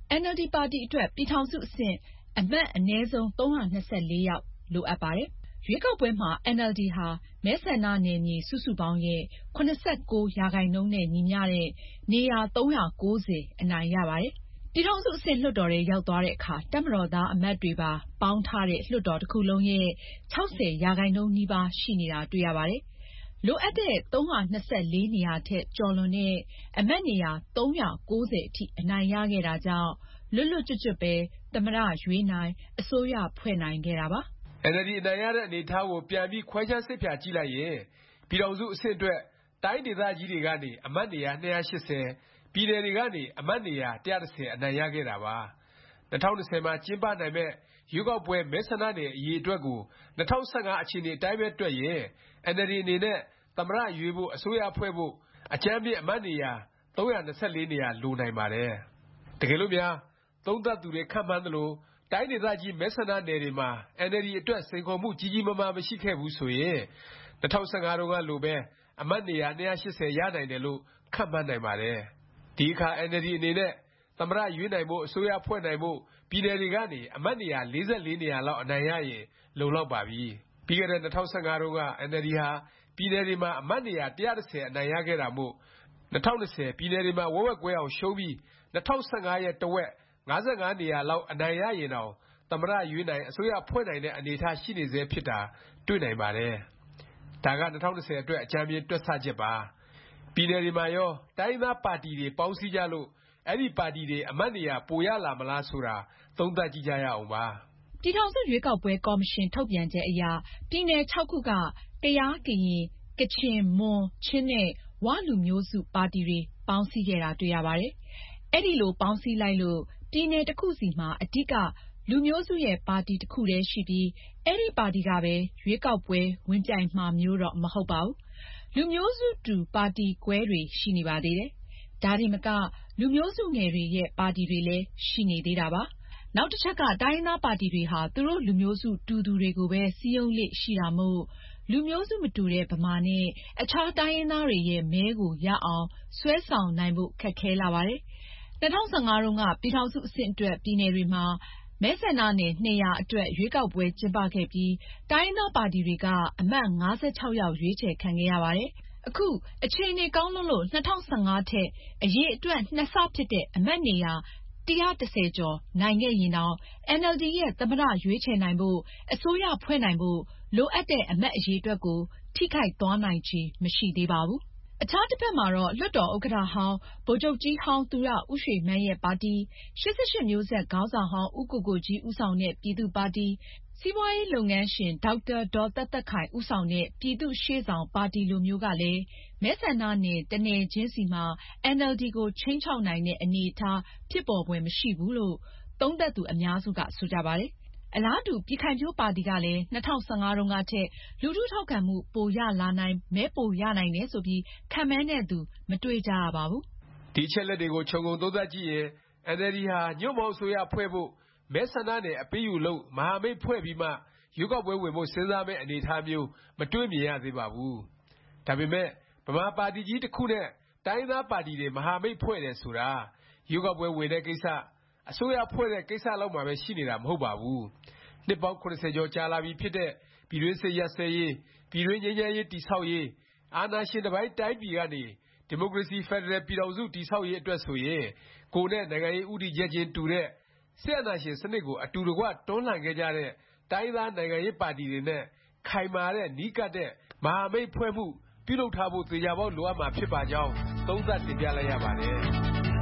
အန်အယ်လ်ဒီ ပါတီအတွက် ပြည်ထောင်စုအဆင့်အမတ်အနည်းဆုံး သုံးရာ၂၄ ယောက်လိုအပ်ပါတယ်။ ရွေးကောက်ပွဲမှာ အန်အယ်လ်ဒီဟာ မဲဆန္ဒနယ်မြေစုစုပေါင်းရဲ့ ၇၉ ရာခိုင်နှုန်းနဲ့ညီမျှတဲ့ နေရာ သုံးရာ၉၀ အနိုင်ရပါတယ်။ ပြည်ထောင်စုအဆင့်လွှတ်တော်ထဲရောက်သွားတဲ့အခါ တပ်မတော်သားအမတ်တွေပါပေါင်းထားတဲ့ လွှတ်တော်တစ်ခုလုံးရဲ့ ၆၀ ရာခိုင်နှုန်းနီးပါးရှိနေတာတွေ့ရပါတယ်။ လိုအပ်တဲ့ သုံးရာ၂၄ နေရာထက်ကျော်လွန်တဲ့ အမတ်နေရာ သုံးရာ၉၀ အထိအနိုင်ရခဲ့တာကြောင့် လွတ်လွတ်ကျွတ်ကျွတ်ပဲ သမ္မတရွေးနိုင်၊ အစိုးရဖွဲ့နိုင်ခဲ့တာပါ။ အင်န်အယ်လ်ဒီ အနိုင်ရတဲ့အနေအထားကို ပြန်ပြီးခွဲခြမ်းစိတ်ဖြာကြည့်လိုက်ရင် ပြည်ထောင်စုအဆင့်အတွက် တိုင်းဒေသကြီးတွေကနေ အမတ်နေရာ ၂၈၀၊ ပြည်နယ်တွေကနေ အမတ်နေရာ ၁၁၀ အနိုင်ရခဲ့တာပါ။ ၂၀၂၀ မှာ ကျင်းပနိုင်မယ့် ရွေးကောက်ပွဲ မဲဆန္ဒနယ်အရည်အတွက်ကို ၂၀၁၅ အခြေအနေအတိုင်းပဲ တွက်ရင် အင်န်အယ်လ်ဒီ အနေနဲ့ သမ္မတရွေးဖို့၊ အစိုးရဖွဲ့ဖို့ အကြမ်းဖျဉ်း အမတ်နေရာ သုံးရာ၂၄ နေရာ လိုနိုင်ပါတယ်။ တကယ်လို့များ သုံးသပ်သူတွေ ခန့်မှန်းသလို တိုင်းဒေသကြီး မဲဆန္ဒနယ်တွေမှာ အင်န်အယ်လ်ဒီ အတွက် စိန်ခေါ်မှု ကြီးကြီးမားမား မရှိခဲ့ဘူးဆိုရင် ၂၀၁၅ တုန်းကလိုပဲ အမတ်နေရာ ၂၈၀ ရနိုင်တယ်လို့ ခန့်မှန်းနိုင်ပါတယ်။ ဒီအခါ အင်န်အယ်လ်ဒီ အနေနဲ့ သမ္မတရွေးနိုင်ဖို့၊ အစိုးရဖွဲ့နိုင်ဖို့ ပြည်နယ်တွေကနေ အမတ်နေရာ ၄၄ နေရာလောက် အနိုင်ရရင် လုံလောက်ပါပြီ။ ပြီးခဲ့တဲ့ ၂၀၁၅ တုန်းက အင်န်အယ်လ်ဒီ ဟာ ပြည်နယ်တွေမှာ အမတ်နေရာ ၁၁၀ အနိုင်ရခဲ့တာမို့ ၂၀၂၀ ပြည်နယ်တွေမှာ ဝက်ဝက်ကွဲအောင်ရှုံးပြီး ၂၀၁၅ ရဲ့ တစ်ဝက် ၅၅ နေရာလောက် အနိုင်ရရင်တောင် သမ္မတရွေးနိုင်၊ အစိုးရဖွဲ့နိုင်တဲ့ အနေအထား ရှိနေဆဲဖြစ်တာ တွေ့နိုင်ပါတယ်။ ဒါက ၂၀၂၀ အတွက် အကြမ်းဖျဉ်း တွက်ဆ ချက်ပါ။ ပြည်နယ်တွေမှာရော တိုင်းရင်းသားပါတီတွေ ပေါင်းစည်းကြလို့ အဲဒီပါတီတွေ အမတ်နေရာ ပိုရလာမလား ဆိုတာ သုံးသပ်ကြည့်ကြရအောင်ပါ။ ပြည်ထောင်စုရွေးကောက်ပွဲ ကော်မရှင် ထုတ်ပြန်ချက်အရ ပြည်နယ် ၆ ခုက ကယား၊ ကရင်၊ ကချင်၊ မွန်၊ ချင်းနဲ့ ဝ လူမျိုးစု ပါတီတွေ ပေါင်းစည်းခဲ့တာ တွေ့ရပါတယ်။ အဲလို ပေါင်းစည်းလိုက်လို့ ပြည်နယ် တစ်ခုစီမှာ အဓိက လူမျိုးစုရဲ့ ပါတီ တစ်ခုတည်းရှိပြီး အဲဒီပါတီကပဲ ရွေးကောက်ပွဲ ဝင်ပြိုင်မှာမျိုးတော့ မဟုတ်ပါဘူး။ လူမျိုးစုတူ ပါတီကွဲတွေ ရှိနေပါသေးတယ်။ ဒါတင်မက လူမျိုးစုငယ်တွေရဲ့ ပါတီတွေလည်း ရှိနေသေးတာပါ။ နောက်တစ်ချက်က တိုင်းရင်းသားပါတီတွေဟာ သူတို့လူမျိုးစုတူသူတွေကိုပဲ စည်းရုံးလေ့ရှိတာမို့ လူမျိုးစုမတူတဲ့ ဗမာနဲ့ အခြားတိုင်းရင်းသားတွေရဲ့ မဲကိုရအောင် ဆွဲဆောင်နိုင်ဖို့ ခက်ခဲလှပါတယ်။ ၂၀၁၅ တုန်းက ပြည်ထောင်စု အဆင့်အတွက် ပြည်နယ်တွေမှာ မဲဆန္ဒနယ် ၂၀၀ အတွက် ရွေးကောက်ပွဲ ကျင်းပခဲ့ပြီး တိုင်းရင်းသားပါတီတွေက အမတ် ၅၆ ယောက် ရွေးချယ်ခံခဲ့ရပါတယ်။ အခု အခြေအနေကောင်းလွန်းလို့ ၂၀၁၅ ထက် အရည်အတွက် ၂ ဆ ဖြစ်တဲ့ အမတ်နေရာ ၁၁၀ ကျော် နိုင်ခဲ့ရင်တောင် အင်န်အယ်လ်ဒီ ရဲ့ သမ္မတ ရွေးချယ်နိုင်ဖို့၊ အစိုးရဖွဲ့နိုင်ဖို့ လိုအပ်တဲ့ အမတ်အရည်အတွက်ကို ထိခိုက်သွားနိုင်ခြေ မရှိသေးပါဘူး။ အခြားတစ်ဖက်မှာတော့ လွှတ်တော်ဥက္ကဌဟောင်း ဗိုလ်ချုပ်ကြီးဟောင်း သူရဦးရွှေမန်းရဲ့ပါတီ၊ ၈၈ မျိုးဆက် ခေါင်းဆောင်ဟောင်း ဦးကိုကိုကြီး ဦးဆောင်တဲ့ ပြည်သူ့ပါတီ၊ စီးပွားရေးလုပ်ငန်းရှင် ဒေါက်တာ ဒေါ်သက်သက်ခိုင် ဦးဆောင်တဲ့ ပြည်သူ့ရှေ့ဆောင်ပါတီလိုမျိုးကလည်း မဲဆန္ဒနယ် တစ်နယ်ချင်းစီမှာ အင်န်အယ်လ်ဒီ ကို ခြိမ်းခြောက်နိုင်တဲ့ အနေအထား ဖြစ်ပေါ်ဖွယ် မရှိဘူးလို့ သုံးသပ်သူ အများစုက ဆိုကြပါတယ်။ အလားတူ ပြည်ခိုင်ဖြိုးပါတီကလည်း ၂၀၁၅ တုန်းကထက် လူထုထောက်ခံမှု ပိုရလာနိုင်၊ မဲပိုရနိုင်တယ် ဆိုပြီး ခန့်မှန်းတဲ့သူ မတွေ့ကြရပါဘူး။ ဒီအချက်အလက်တွေကို ခြုံငုံသုံးသပ်ကြည့်ရင် အင်န်အယ်လ်ဒီ ဟာ ညွန့်ပေါင်းအစိုးရဖွဲ့ဖို့၊ မဲဆန္ဒနယ် အပေးအယူလုပ်၊ မဟာမိတ်ဖွဲ့ပြီးမှ ရွေးကောက်ပွဲဝင်ဖို့ စဉ်းစားမယ့် အနေအထားမျိုး မတွေ့မြင်ရသေးပါဘူး။ ဒါပေမယ့် ဗမာပါတီကြီး တစ်ခုနဲ့ တိုင်းရင်းသားပါတီတွေ မဟာမိတ်ဖွဲ့တယ် ဆိုတာ ရွေးကောက်ပွဲဝင်တဲ့ကိစ္စ၊ အစိုးရဖွဲ့တဲ့ ကိစ္စလောက်မှာပဲ ရှိနေတာ မဟုတ်ပါဘူး။ နှစ်ပေါင်း ၇၀ ကျော်ကြာလာပြီဖြစ်တဲ့ ပြည်တွင်းစစ် ရပ်စဲရေး၊ ပြည်တွင်းငြိမ်းချမ်းရေး တည်ဆောက်ရေး၊ အာဏာရှင်တစ်ပိုင်း တိုင်းပြည်ကနေ ဒီမိုကရေစီ ဖက်ဒရယ် ပြည်ထောင်စု တည်ဆောက်ရေး အတွက်ဆိုရင် ကိုယ်နဲ့ နိုင်ငံရေး ဦးတည်ချက်ခြင်း တူတဲ့၊ စစ်အာဏာရှင်စနစ်ကို အတူတကွ တွန်းလှန်ခဲ့ကြတဲ့ တိုင်းရင်းသား နိုင်ငံရေးပါတီတွေနဲ့ ခိုင်မာတဲ့၊ နီးကပ်တဲ့ မဟာမိတ်ဖွဲ့မှု ပြုလုပ်ထားဖို့ သေခြာပေါက် လိုအပ်မှာ ဖြစ်ပါကြောင်း သုံးသပ်တင်ပြလိုက်ရပါတယ်။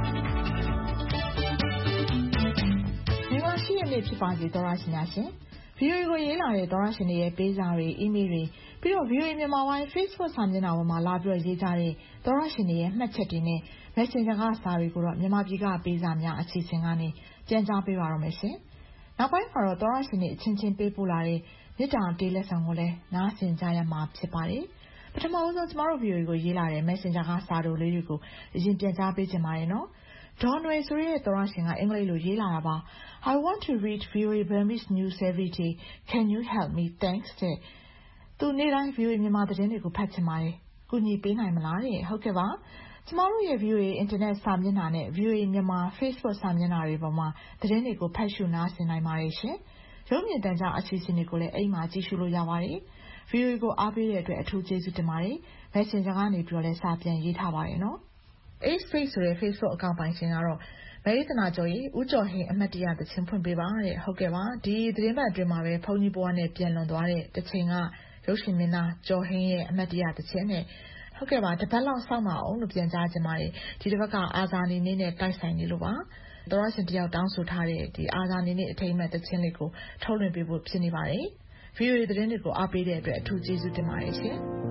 မင်္ဂလာရှိတဲ့နေ့ ဖြစ်ပါစေ သောတရှင်များရှင်။ ဗွီအိုအေကို ရေးလာတဲ့ သောတရှင်တွေရဲ့ ပေးစာတွေ၊ အီးမေးလ်တွေ၊ ပြီးတော့ ဗွီအိုအေမြန်မာပိုင်း Facebook စာမျက်နှာပေါ်မှာ လာပြီးရေးကြတဲ့ သောတရှင်တွေရဲ့ မှတ်ချက်တွေနဲ့ Messenger က စာတွေကိုတော့ မြန်မာပြည်က ပေးစာများ အစီအစဉ်ကနေ ပြန်ကြားပေးပါတော့မယ်ရှင်။ နောက်ပိုင်းမှာတော့ သောတရှင်တွေ အချင်းချင်း ပေးပို့လာတဲ့ မေတ္တာတေးလက်ဆောင်ကိုလည်း နားဆင်ကြရမှာ ဖြစ်ပါတယ်။ ပထမဦးဆုံး ကျမတို့ ဗွီအိုအေကို ရေးလာတဲ့ Messenger က စာတိုလေးတွေကို အရင်ပြန်ကြားပေးချင်ပါတယ်နော်။ ဒေါ်နွယ်ဆိုတဲ့ သောတရှင်က အင်္ဂလိပ်လို ရေးလာတာပါ။ I want to read ဗွီအိုအေ Burmese news every day. Can you help me? Thanks တဲ့။ သူနေ့တိုင်း ဗွီအိုအေမြန်မာသတင်းတွေကို ဖတ်ချင်ပါတယ်။ ကူညီပေးနိုင်မလားတဲ့။ ဟုတ်ကဲ့ပါ။ကျမတို့ရဲ့ ဗွီအိုအေ အင်တာနက်စာမျက်နှာနဲ့ ဗွီအိုအေမြန်မာ Facebook စာမျက်နှာတွေပေါ်မှာသတင်းတွေကိုဖတ်ရှုနားဆင်နိုင်ပါတယ်ရှင်။ရုပ်မြင်သံကြားအစီအစဉ်တွေကိုလည်းအိမ်မှာကြည့်ရှုလို့ရပါတယ်။ ဗွီအိုအေကိုအားပေးတဲ့အတွက်အထူးကျေးဇူးတင်ပါတယ်။ Messenger ကနေပြီးတော့လည်းစာပြန်ရေးထားပါတယ်နော်။ H Face ဆိုတဲ့ Facebook အကောင့်ပိုင်ရှင်ကတော့မဲရီသနာကျော်ရေဦးကျော်ဟိန်အမှတ်တရသချင်းဖွင့်ပေးပါတဲ့။ဟုတ်ကဲ့ပါ။ဒီသတင်းပတ်အတွင်းမှာပဲဘုန်းကြီးဘဝနဲ့ပြန်လွန်သွားတဲ့တချိန်ကရုပ်ရှင်မင်းသားကျော်ဟိန်ရဲ့အမှတ်တရသချင်းနဲ့ဟုတ်ကဲ့ပါတပတ်လောက်စောင့်ပါအောင်လို့ပြန်ကြားချင်ပါတယ်ဒီတစ်ပတ်ကအာဇာနည်နေ့နဲ့တိုက်ဆိုင်နေလို့ပါသောရရှင်တယောက်တောင်းဆိုထားတဲ့ဒီအာဇာနည်နေ့အထိမ်းအမှတ်သချင်းလေးကိုထုတ်လွှင့်ပေးဖို့ဖြစ်နေပါတယ် ဗွီအိုအေ သတင်းတွေကိုအားပေးတဲ့အတွက်အထူးကျေးဇူးတင်ပါတယ်ရှင်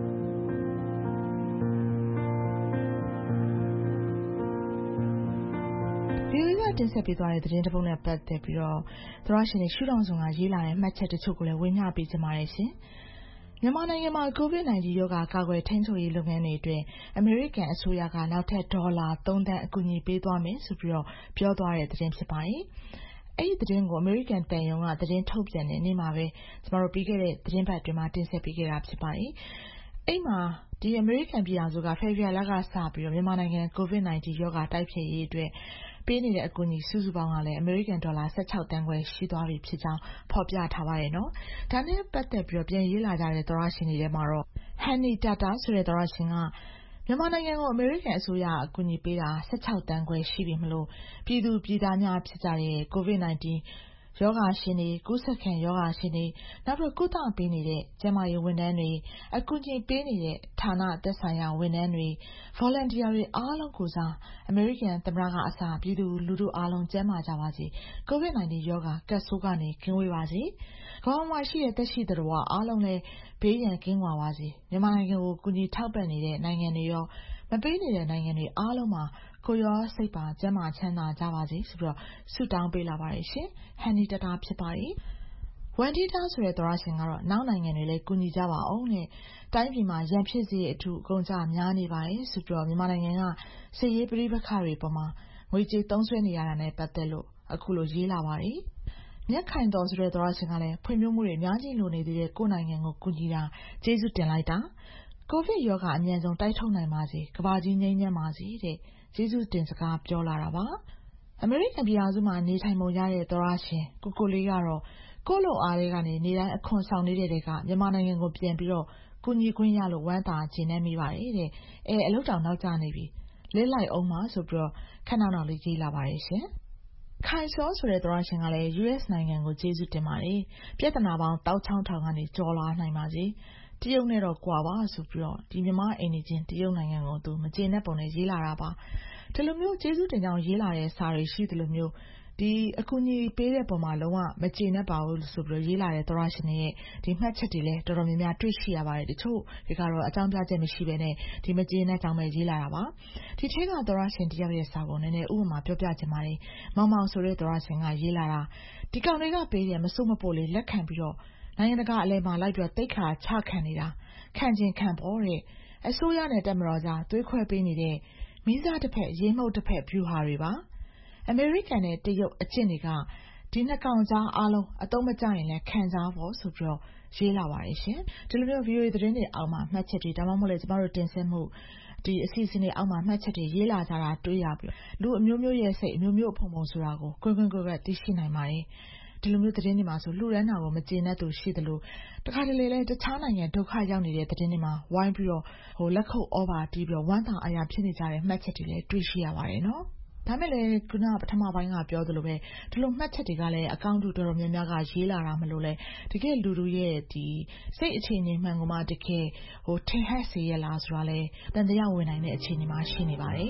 ဗွီအိုအေကတင်ဆက်ပေးသွားတဲ့သတင်းတစ်ပုဒ်နဲ့ပတ်သက်ပြီးတော့သောရရှင်တွေရှုထောင့်ဆောင်ကရေးလာတဲ့မှတ်ချက်တချို့ကိုလည်းဝေမျှပေးကြပါတယ်ရှင်မြန်မာနိုင်ငံမှာ ကိုဗစ် ၁၉ ရောဂါကာကွယ်ထိန်းချုပ်ရေးလုပ်ငန်းတွေအတွက်အမေရိကန်အစိုးရကနောက်ထပ်ဒေါ်လာသုံးသန်းအကူအညီပေးသွားမယ်ဆိုပြီးတော့ပြောသွားတဲ့သတင်းဖြစ်ပါတယ်။အဲ့ဒီသတင်းကိုအမေရိကန်တန်ယုံကသတင်းထုတ်ပြန်တဲ့နေ့မှာပဲကျမတို့ပြီးခဲ့တဲ့သတင်းပတ်အတွင်းမှာတင်ဆက်ပေးခဲ့တာဖြစ်ပါတယ်။အဲ့မှာဒီအမေရိကန်ပြည်ထောင်စုကဖေဖော်ဝါရီလကစပြီးတော့မြန်မာနိုင်ငံကိုဗစ် ၁၉ ရောဂါတိုက်ဖျက်ရေးအတွက်ပေးနေတဲ့အကူအညီစုစုပေါင်းကလည်းအမေရိကန်ဒေါ်လာ၁၆တန်းခွဲရှိသွားပြီဖြစ်ကြောင်းဖော်ပြထားပါတယ်နော်။ဒါနဲ့ပတ်သက်ပြီးတော့ပြန်ရေးလာကြတဲ့သောရရှင်တွေထဲမှာတော့ Honey Tata ဆိုတဲ့သောရရှင်ကမြန်မာနိုင်ငံကိုအမေရိကန်အစိုးရအကူအညီပေးတာ၁၆တန်းခွဲရှိပြီမလို့ပြည်သူပြည်သားများဖြစ်ကြတဲ့ကိုဗစ် ၁၉ ရောဂါရှင်တွေကူးစက်ခံရောဂါရှင်တွေနောက်ပြီးကုသပေးနေတဲ့ကျန်းမာရေးဝန်ထမ်းတွေအကူအညီပေးနေတဲ့ဌာနသက်ဆိုင်ရာဝန်ထမ်းတွေ volunteer တွေအားလုံးကိုစားအမေရိကန်သမ္မတကအစားပြည်သူလူထုအားလုံးကျန်းမာကြပါစေကိုဗစ် ၁၉ ရောဂါကပ်ဆိုးကနေကင်းဝေးပါစေကမ္ဘာမှာရှိတဲ့သက်ရှိသတ္တဝါအားလုံးလည်းဘေးရန်ကင်းကွာပါစေမြန်မာနိုင်ငံကိုကူညီထောက်ပံ့နေတဲ့နိုင်ငံတွေရောမပေးနေတဲ့နိုင်ငံတွေအားလုံးမှာကိုရောစိတ်ပါကျန်းမာချမ်းသာကြပါစေဆိုပြီးတော့ဆုတောင်းပေးလာပါတယ်ရှင်ဟန်နီတတာဖြစ်ပါတယ်ဝန်တီတာဆိုတဲ့သောရရှင်ကတော့နောက်နိုင်ငံတွေလည်းကူညီကြပါအောင်နဲ့တိုင်းပြည်မှာရန်ဖြစ်စေအထူးအကုန်ကြများနေပါတယ်ဆိုပြီးတော့မြန်မာနိုင်ငံကစစ်ရေးပြည်ပခါတွေပေါ်မှာငွေကြေးသုံးစွဲနေရတာနဲ့ပတ်သက်လို့အခုလိုရေးလာပါတယ်မြက်ခိုင်တော်ဆိုတဲ့သောရရှင်ကလည်းဖွံ့ဖြိုးမှုတွေအများကြီးလိုနေသေးတဲ့ကိုယ်နိုင်ငံကိုကူညီတာကျေးဇူးတင်လိုက်တာကိုဗစ်ရောဂါအမြန်ဆုံးတိုက်ထုတ်နိုင်ပါစေကမ္ဘာကြီးငြိမ်းချမ်းပါစေတဲ့ကျေးဇူးတင်စကားပြောလာတာပါအမေရိကန်ပြည်ထောင်စုမှာနေထိုင်ပုံရတဲ့သောရရှင်ကိုကိုလေးကတော့ကိုလိုအားတွေကနေနေတိုင်းအခွန်ဆောင်နေတဲ့တွေကမြန်မာနိုင်ငံကိုပြန်ပြီးတော့ကူညီခွင့်ရလို့ဝမ်းသာခြင်းနဲ့မိပါတယ်တဲ့အဲအလုပ်တောင်နောက်ကျနေပြီလစ်လိုက်အောင်ပါဆိုပြီးတော့ခဏနောက်လေးရေးလာပါတယ်ရှင်ခိုင်စောဆိုတဲ့သောရရှင်ကလည်း ယူအက်စ် နိုင်ငံကိုကျေးဇူးတင်ပါတယ်ပြဿနာပေါင်းတောက်ချောင်းထောင်ကနေကြော်လာနိုင်ပါစေတရုတ်နဲ့တော့ကွာပါဆိုပြီးတော့ဒီမြန်မာအိမ်နေချင်းတရုတ်နိုင်ငံကိုသူမကျေနပ်ပုံနဲ့ရေးလာတာပါဒီလိုမျိုးကျေးဇူးတင်ကြောင်းရေးလာတဲ့စာတွေရှိတယ်လို့မျိုးဒီအကူအညီပေးတဲ့ပုံမှာလုံးဝမကျေနပ်ပါဘူးဆိုပြီးတော့ရေးလာတဲ့သောရရှင်တွေရဲ့ဒီမှတ်ချက်တွေလည်းတော်တော်များများတွေ့ရှိရပါတယ်တချို့ဒီကတော့အကြောင်းပြချက်မရှိဘဲနဲ့ဒီမကျေနပ်ကြောင်းပဲရေးလာတာပါဒီထဲကသောရရှင်တယောက်ရဲ့စာကိုနည်းနည်းဥပမာပြောပြချင်ပါတယ်မောင်မောင်ဆိုတဲ့သောရရှင်ကရေးလာတာဒီကောင်တွေကပေးတယ်မစိုးမပို့လေးလက်ခံပြီးတော့နိုင်ငံတကာအလဲမှာလိုက်ပြီးတော့တိတ်ခါချခံနေတာခံချင်းခံပေါ်တဲ့အစိုးရနဲ့တက်မတော်ကြားသွေးခွဲပေးနေတဲ့မိစားတစ်ဖက်ရေးမှုတ်တစ်ဖက်ဖြူဟာတွေပါအမေရိကန်နဲ့တရုတ်အကျင့်တွေကဒီနှစ်ကောင်ကြားအားလုံးအသုံးမကျရင်လည်းခံစားဖို့ဆိုပြီးတော့ရေးလာပါတယ်ရှင်ဒီလိုမျိုး ဗွီအိုအေ သတင်းတွေအောက်မှာမှတ်ချက်တွေဒါမှမဟုတ်လေကျမတို့တင်ဆက်မှုဒီအစီအစဉ်တွေအောက်မှာမှတ်ချက်တွေရေးလာကြတာတွေ့ရပြီးလူအမျိုးမျိုးရဲ့စိတ်အမျိုးမျိုးဖုံဖုံဆိုတာကိုကိုယ်ကိုယ်ကိုယ်ကသိရှိနိုင်ပါတယ်ဒီလိုမျိုးသတင်းတွေမှာဆိုလူရန်နာကိုမကျေနပ်သူရှိသလိုတခါတလေလဲတခြားနိုင်ငံဒုက္ခရောက်နေတဲ့သတင်းတွေမှာဝိုင်းပြီးတော့ဟိုလက်ခုပ်ဩဘာတီးပြီးတော့ဝမ်းသာအားရဖြစ်နေကြတဲ့မှတ်ချက်တွေလည်းတွေ့ရှိရပါတယ်နော်ဒါမဲ့လည်းခုနပထမပိုင်းကပြောသလိုပဲဒီလိုမှတ်ချက်တွေကလည်းအကောင့်တူတော်တော်များများကရေးလာတာမလို့လဲတကယ်လူလူရဲ့ဒီစိတ်အခြေအနေမှန်ကမှတကယ်ဟိုထင်ဟပ်စေရလားဆိုတာလဲတန်တရားဝင်နိုင်တဲ့အခြေအနေမှာရှိနေပါတယ်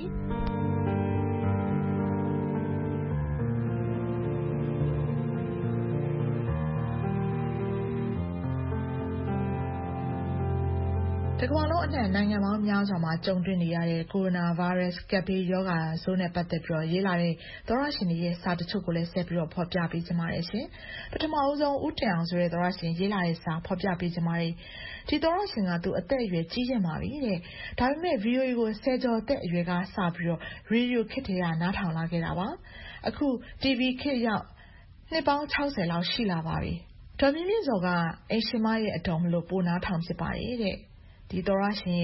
တကမ္ဘာလုံးအနှံ့နိုင်ငံပေါင်းများစွာမှာကြုံတွေ့နေရတဲ့ကိုရိုနာဗိုင်းရပ်စ်ကပ်ဘေးရောဂါဆိုးနဲ့ပတ်သက်ပြီးရေးလာတဲ့သောရရှင်တွေရဲ့စာတချို့ကိုလည်းဆက်ပြီးတော့ဖော်ပြပေးကြပါရစေ။ပထမအဆုံးဦးတင်အောင်ဆိုတဲ့သောရရှင်ရေးလာတဲ့စာဖော်ပြပေးကြပါရစေ။ဒီသောရရှင်ကသူအသက်အရွယ်ကြီးရင့်ပါပြီတဲ့။ဒါပေမဲ့ ဗီအိုအေ ကိုဆယ်ကျော်သက်အရွယ်ကစပြီးတော့ရေဒီယိုခေတ်ထဲကနားထောင်လာခဲ့တာပါ။အခု တီဗီ ခေတ်ရောက်နှစ်ပေါင်း၆၀လောက်ရှိလာပါပြီ။ဒေါ်မြင့်မြင့်စောကအိမ်ရှင်မရဲ့အတော်မလို့ပိုနားထောင်ဖြစ်ပါတယ်တဲ့။ဒီသောရရှင်ရဲ့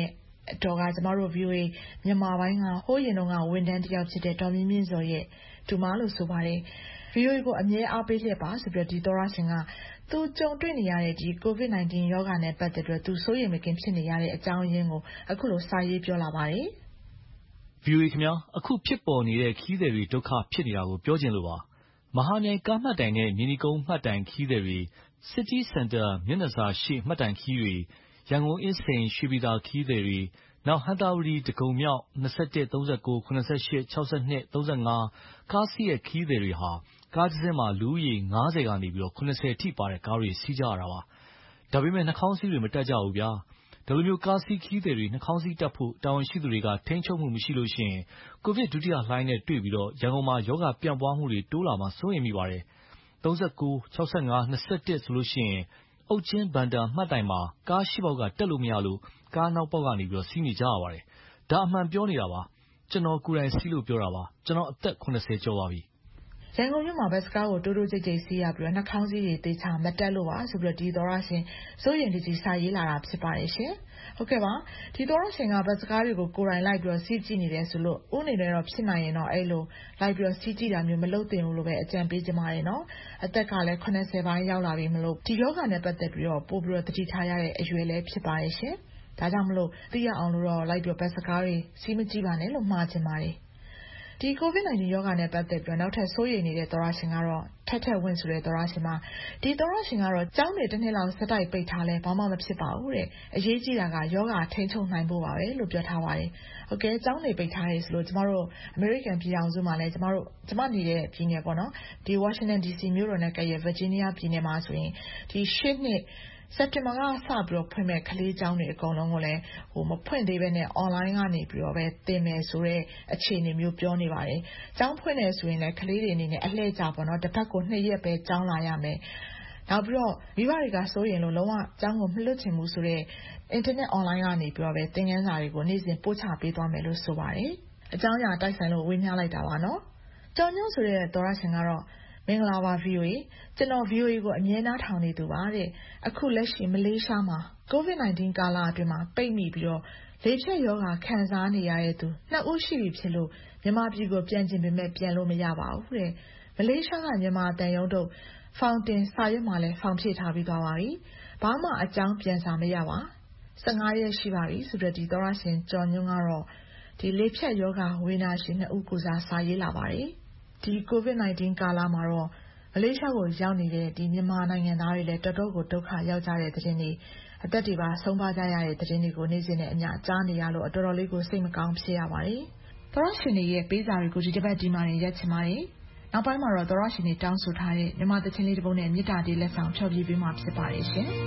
အတော်ကကျမတို့ ဗွီအိုအေမြန်မာပိုင်းကဟိုးရင်တုန်းကဝန်ထမ်းတစ်ယောက်ဖြစ်တဲ့ဒေါ်မြင့်မြင့်စောရဲ့တူမလို့ဆိုပါတယ်။ ဗွီအိုအေကိုအမြဲအားပေးလျက်ပါဆိုပြီးဒီသောရရှင်ကသူကြုံတွေ့နေရတဲ့ဒီ ကိုဗစ် ၁၉ ရောဂါနဲ့ပတ်သက်ပြီးသူစိုးရိမ်မကင်းဖြစ်နေရတဲ့အကြောင်းရင်းကိုအခုလိုစာရေးပြောလာပါတယ်။ ဗွီအိုအေခင်ဗျာအခုဖြစ်ပေါ်နေတဲ့ခရီးသည်တွေဒုက္ခဖြစ်နေတာကိုပြောချင်လို့ပါမဟာမြိုင်ကားမှတ်တိုင်နဲ့မြေနီကုန်းမှတ်တိုင်ခရီးသည်တွေ City Center မျက်နှာစာရှေ့မှတ်တိုင်ခရီးတွေရန်ကုန်အင်းစိန်ရွှေပြည်သာခရီးသည်တွေနောက်ဟံသာဝတီဒဂုံမြောက်၂၁ ၃၉ ၇၈ ၆၂ ၃၅ကားစီးတဲ့ခရီးသည်တွေဟာကားတစ်စင်းမှာလူဦးရေ၅၀ကနေ၇၀အထိပါတဲ့ကားတွေစီးကြရတာပါဒါပေမဲ့နှာခေါင်းစည်းတွေမတပ်ကြဘူးဗျာဒီလိုကားစီးခရီးသည်တွေနှာခေါင်းစည်းတပ်ဖို့တာဝန်ရှိသူတွေကထိန်းချုပ်မှုမရှိလို့ရှိရင်ကိုဗစ်ဒုတိယလှိုင်းနဲ့တွေ့ပြီးရန်ကုန်မှာရောဂါပြန့်ပွားမှုတွေတိုးလာမှာစိုးရိမ်မိပါတယ်၃၉ ၆၅ ၂၁ဆိုလို့ရှိရင်အုတ်ချင်းဘန်တာမှတ်တိုင်မှာကားရှေ့ပေါက်ကတက်လို့မရလို့ကားနောက်ပေါက်ကနေစီးနေကြရပါတယ်ဒါအမှန်ပြောနေတာပါကျွန်တော်ကိုယ်တိုင်စီးလို့ပြောတာပါကျွန်တော်အသက်၇၀ကျော်ပါပြီရန်ကုန်မြို့မှာဘတ်စကားကိုတိုးတိုးကြိတ်ကြိတ်စီးရပြီးနှာခေါင်းစည်းတွေသေချာမတက်လို့ပါဆိုပြီးဒီသောရရှင်စိုးရိမ်တကြီးစာရေးလာတာဖြစ်ပါတယ်ရှင်ဟုတ်ကဲ့ပါဒီသောရရှင်ကဘတ်စကားတွေကိုကိုယ်တိုင်လိုက်ပြီးစီးကြည့်နေတယ်ဆိုလို့ဥနေတော့ဖြစ်နိုင်ရင်တော့အဲ့လိုလိုက်ပြီးစီးကြည့်တာမျိုးမလုပ်သင့်ဘူးလို့ပဲအကြံပေးကြပါတယ်နော်အသက်ကလည်း၇၀ပိုင်းရောက်လာပြီမလို့ဒီယောဂနဲ့ပတ်သက်ပြီးတော့ပို့ပြီးတော့တတိထားရတဲ့အရွယ်လည်းဖြစ်ပါတယ်ရှင်ဒါကြောင့်မလို့သိရအောင်လို့တော့လိုက်ပြီးဘတ်စကားတွေစီးမကြည့်ပါနဲ့လို့မှာချင်ပါတယ်ဒီ ကိုဗစ် ၁၉ ရောဂါနဲ့ပတ်သက်ပြီးနောက်ထပ်စိုးရိမ်နေတဲ့သောရရှင်ကတော့ထက်ထက်ဝင့်ဆိုတဲ့သောရရှင်မှာဒီသောရရှင်ကတော့ကျောင်းတွေတစ်နှစ်လောက်စက်တိုက်ပိတ်ထားလဲဘာမှမဖြစ်ပါဘူးတဲ့အရေးကြီးတာကယောဂထိန်းချုပ်နိုင်ဖို့ပါပဲလို့ပြောထားပါတယ်ဟုတ်ကဲ့ကျောင်းတွေပိတ်ထားတယ်ဆိုလို့ကျမတို့အမေရိကန်ပြည်ထောင်စုမှာလဲကျမတို့ကျမနေတဲ့ပြည်နယ်ပေါ့နော်ဒီဝါရှင်တန် ဒီစီ မြို့တော်နဲ့ကပ်ရဲ့ဗာဂျီးနီးယားပြည်နယ်မှာဆိုရင်ဒီရှစ်နှစ်စက်တင်ဘာကစပြီးတော့ဖွင့်မဲ့ကလေးကျောင်းတွေအကုန်လုံးကိုလည်းဟိုမဖွင့်သေးဘဲနဲ့ online ကနေပြီးတော့ပဲသင်မယ်ဆိုတဲ့အခြေအနေမျိုးပြောနေပါတယ်။ကျောင်းဖွင့်နေဆိုရင်လည်းကလေးတွေအနေနဲ့အလှည့်ကြပေါ့နော်တစ်ပတ်ကိုနှစ်ရက်ပဲကျောင်းလာရမယ်။နောက်ပြီးတော့မိဘတွေကစိုးရင်လို့လုံးဝကျောင်းကိုမလွတ်ချင်ဘူးဆိုတဲ့ internet online ကနေပြီးတော့ပဲသင်ခန်းစာတွေကိုနေ့စဉ်ပို့ချပေးသွားမယ်လို့ဆိုပါတယ်။အကြောင်းအရာတိုက်ဆိုင်လို့ဝေမျှလိုက်တာပါနော်။ကြောင်ညွန့်ဆိုတဲ့သောရရှင်ကတော့မင်္ဂလာပါ ဗွီအိုအေကျွန်တော် ဗွီအိုအေကိုအမြဲနားထောင်နေသူပါတဲ့အခုလက်ရှိမလေးရှားမှာ ကိုဗစ် ၁၉ ကာလအတွင်းမှာပိတ်မိပြီးတော့လေဖြတ်ရောဂါခံစားနေရတဲ့သူနှစ်ဦးရှိပြီဖြစ်လို့မြန်မာပြည်ကိုပြန်ကျင်ပေမဲ့ပြန်လို့မရပါဘူးတဲ့မလေးရှားကမြန်မာတန်ရုံးတို့ဖောင်တင်စာရွက်မှာလည်းဖောင်ဖြည့်ထားပြီးသွားပါပြီဘာမှအကြောင်းပြန်စာမရပါ၁၅ရက်ရှိပါပြီဆိုတော့ဒီသောရရှင်ကျော်ညွန့်ကတော့ဒီလေဖြတ်ရောဂါဝေနာရှင်နှစ်ဦးကိုစားစာရေးလာပါတယ်ဒီကိုဗစ် ၁၉ ကာလမှာတော့မလေးရှားကိုရောက်နေတဲ့ဒီမြန်မာနိုင်ငံသားတွေလည်းတော်တော်ကိုဒုက္ခရောက်ကြတဲ့တဲ့တွေအသက်တွေပါဆုံးပါကြရတဲ့တဲ့တွေကိုနေ့စဉ်နဲ့အမျှကြားနေရလို့တော်တော်လေးကိုစိတ်မကောင်းဖြစ်ရပါတယ်။သောရရှင်တွေရဲ့ပေးစာတွေကိုဒီတစ်ပတ်ဒီမှာနေရက်ချင်ပါတယ်။နောက်ပိုင်းမှာတော့သောရရှင်တွေတောင်းဆိုထားတဲ့မြန်မာသချင်းလေးတစ်ပုဒ်နဲ့မေတ္တာတေးလက်ဆောင်ဖျော်ဖြေပေးမှာဖြစ်ပါတယ်ရှင်။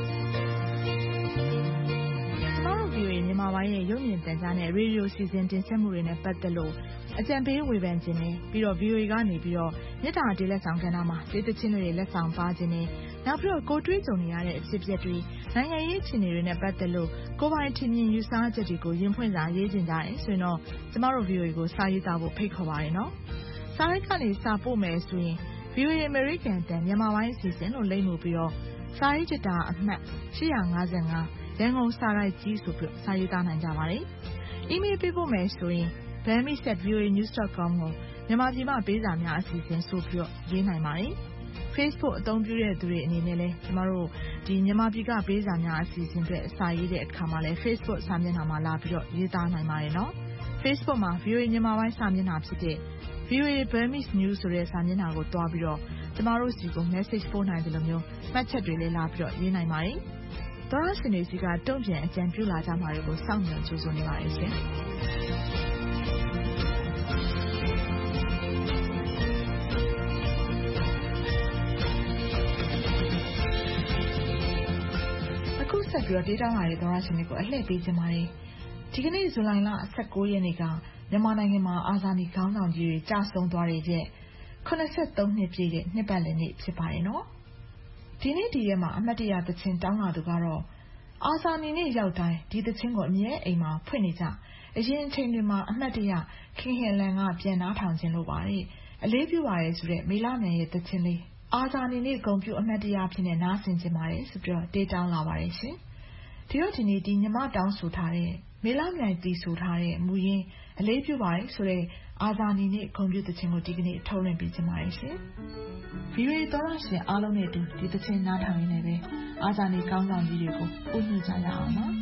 ဗွီအိုအေမြန်မာပိုင်းရဲ့ရုပ်မြင်သံကြားနဲ့ရေဒီယိုစီစဉ်တင်ဆက်မှုတွေနဲ့ပတ်သက်လို့အကြံပေးဝေဖန်ခြင်းနဲ့ပြီးတော့ ဗွီအိုအေကနေပြီးတော့မြစ်တာတေးလက်ဆောင်ကဏ္ဍမှာဒေသချင်းတွေလက်ဆောင်ပါခြင်းနဲ့နောက်ပြီးတော့ကိုတွေးကြုံနေရတဲ့အဖြစ်အပျက်တွေနိုင်ငံရေးအခြေအနေတွေနဲ့ပတ်သက်လို့ကိုပိုင်ထင်မြင်ယူဆချက်တွေကိုရင်ဖွင့်စာရေးခြင်းကြတယ်ဆိုရင်တော့ကျမတို့ ဗွီအိုအေကိုစာရေးသားဖို့ဖိတ်ခေါ်ပါတယ်နော်။စာရိုက်ကနေစာပို့မယ်ဆိုရင် ဗွီအိုအေ American တန်မြန်မာပိုင်းအစီအစဉ်လို့လိမ့်မှုပြီးတော့စာရေးကြတာအမှတ်၈၅၅ရန်ကုန်စာရိုက်ကြီးဆိုပြီးစာရေးသားနိုင်ကြပါတယ်။ email ပေးဖို့မယ်ဆိုရင် burmese at v o a news dot com ကိုမြန်မာပြည်မှာပေးစာများအစီအစဉ်ဆိုပြီးတော့ရေးနိုင်ပါတယ်။ Facebook အသုံးပြုတဲ့သူတွေအနေနဲ့လည်းကျမတို့ဒီမြန်မာပြည်ကပေးစာများအစီအစဉ်တွေအစာရေးတဲ့အခါမှာလည်း Facebook စာမျက်နှာမှာလာပြီးတော့ရေးသားနိုင်ပါတယ်နော်။ Facebook မှာ ဗွီအိုအေ မြန်မာပိုင်းစာမျက်နှာဖြစ်တဲ့ ဗွီအိုအေ Burmese News ဆိုတဲ့စာမျက်နှာကိုတွားပြီးတော့ကျမတို့စီကို message ပို့နိုင်တယ်လို့မျိုးမှတ်ချက်တွေလည်းလာပြီးတော့ရေးနိုင်ပါတယ်။သောရရှင်တွေစီကတုံ့ပြန်အကြံပြုလာကြမှာတွေကိုစောင့်မျှော်ကြိုးဆိုနေပါတယ်ရှင်။အခုဆက်ပြီးတော့ဒေတာလာတဲ့သောရရှင်တွေကိုအလှည့်ပေးခြင်းပါတယ်။ဒီကနေ့ဇူလိုင်လ၁၉ရက်နေ့ကမြန်မာနိုင်ငံမှာအာဇာနည်ခေါင်းဆောင်ကြီးတွေကြာဆုံးသွားတဲ့ရက်၇၃နှစ်ပြည့်တဲ့နှစ်ပတ်လည်နေ့ဖြစ်ပါတယ်နော်။ဒီနေ့ဒီရက်မှာအမှတ်တရသချင်းတောင်းလာသူကတော့အာဇာနည်နေ့ရောက်တိုင်းဒီသချင်းကိုအမြဲအိမ်မှာဖွင့်နေကြအရင်အချိန်တွေမှာအမှတ်တရခင်ဟင်လန်ကပြန်နားထောင်ခြင်းလို့ပါတယ်အလေးပြုပါရဲဆိုတဲ့မေလာမြန်ရဲ့သချင်းလေးအာဇာနည်နေ့ဂုဏ်ပြုအမှတ်တရဖြစ်နေနားဆင်ခြင်းပါတယ်ဆိုပြီးတော့တေးတောင်းလာပါတယ်ရှင်ဒီတော့ဒီနေ့ဒီညီမတောင်းဆိုထားတဲ့မေလမြိုင်တီဆိုထားတဲ့မူရင်းအလေးပြုပါတယ်ဆိုတဲ့အာဇာနည်နေ့ဂုဏ်ပြုသချင်းကိုဒီကနေ့ထုတ်လွှင့်ပေးချင်ပါတယ်ရှင်။ ဗီအိုအေ သောတရှင်အားလုံးနဲ့အတူဒီသချင်းနားထောင်ရင်းနဲ့ပဲအာဇာနည်ကောင်းဆောင်ကြီးတွေကိုဥညွှတ်ကြရအောင်ပါ။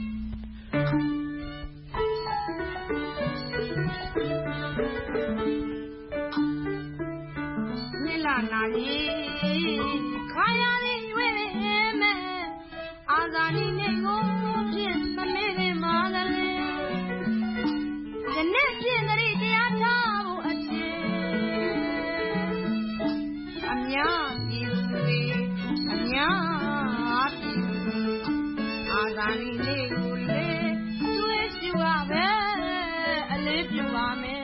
နိလနာကြီးခါရသည်ရွေးမဲ့အာဇာနည်နေ့ကိုဖြင့်မမေ့ခင်မှာလည်းယနေ့ဖြင့်တရိတရားထားဖို့အချင်းအများပြည်သူတွေအများပြည်သူအာဇာနည်နေ့ကိုလေကျွေးရှူရပဲအလေးပြုပါမယ်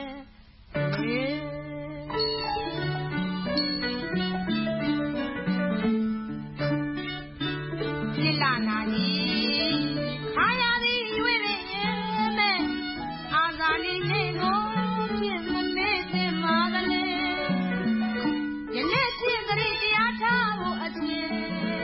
နိလနာကြီးခါရသည်ရွေးမဲ့အာဇာနည်နေ့ကိုဖြင့်မမေ့ခင်မှာလည်းယနေ့ဖြင့်တရိတရားထားဖို့အချင်း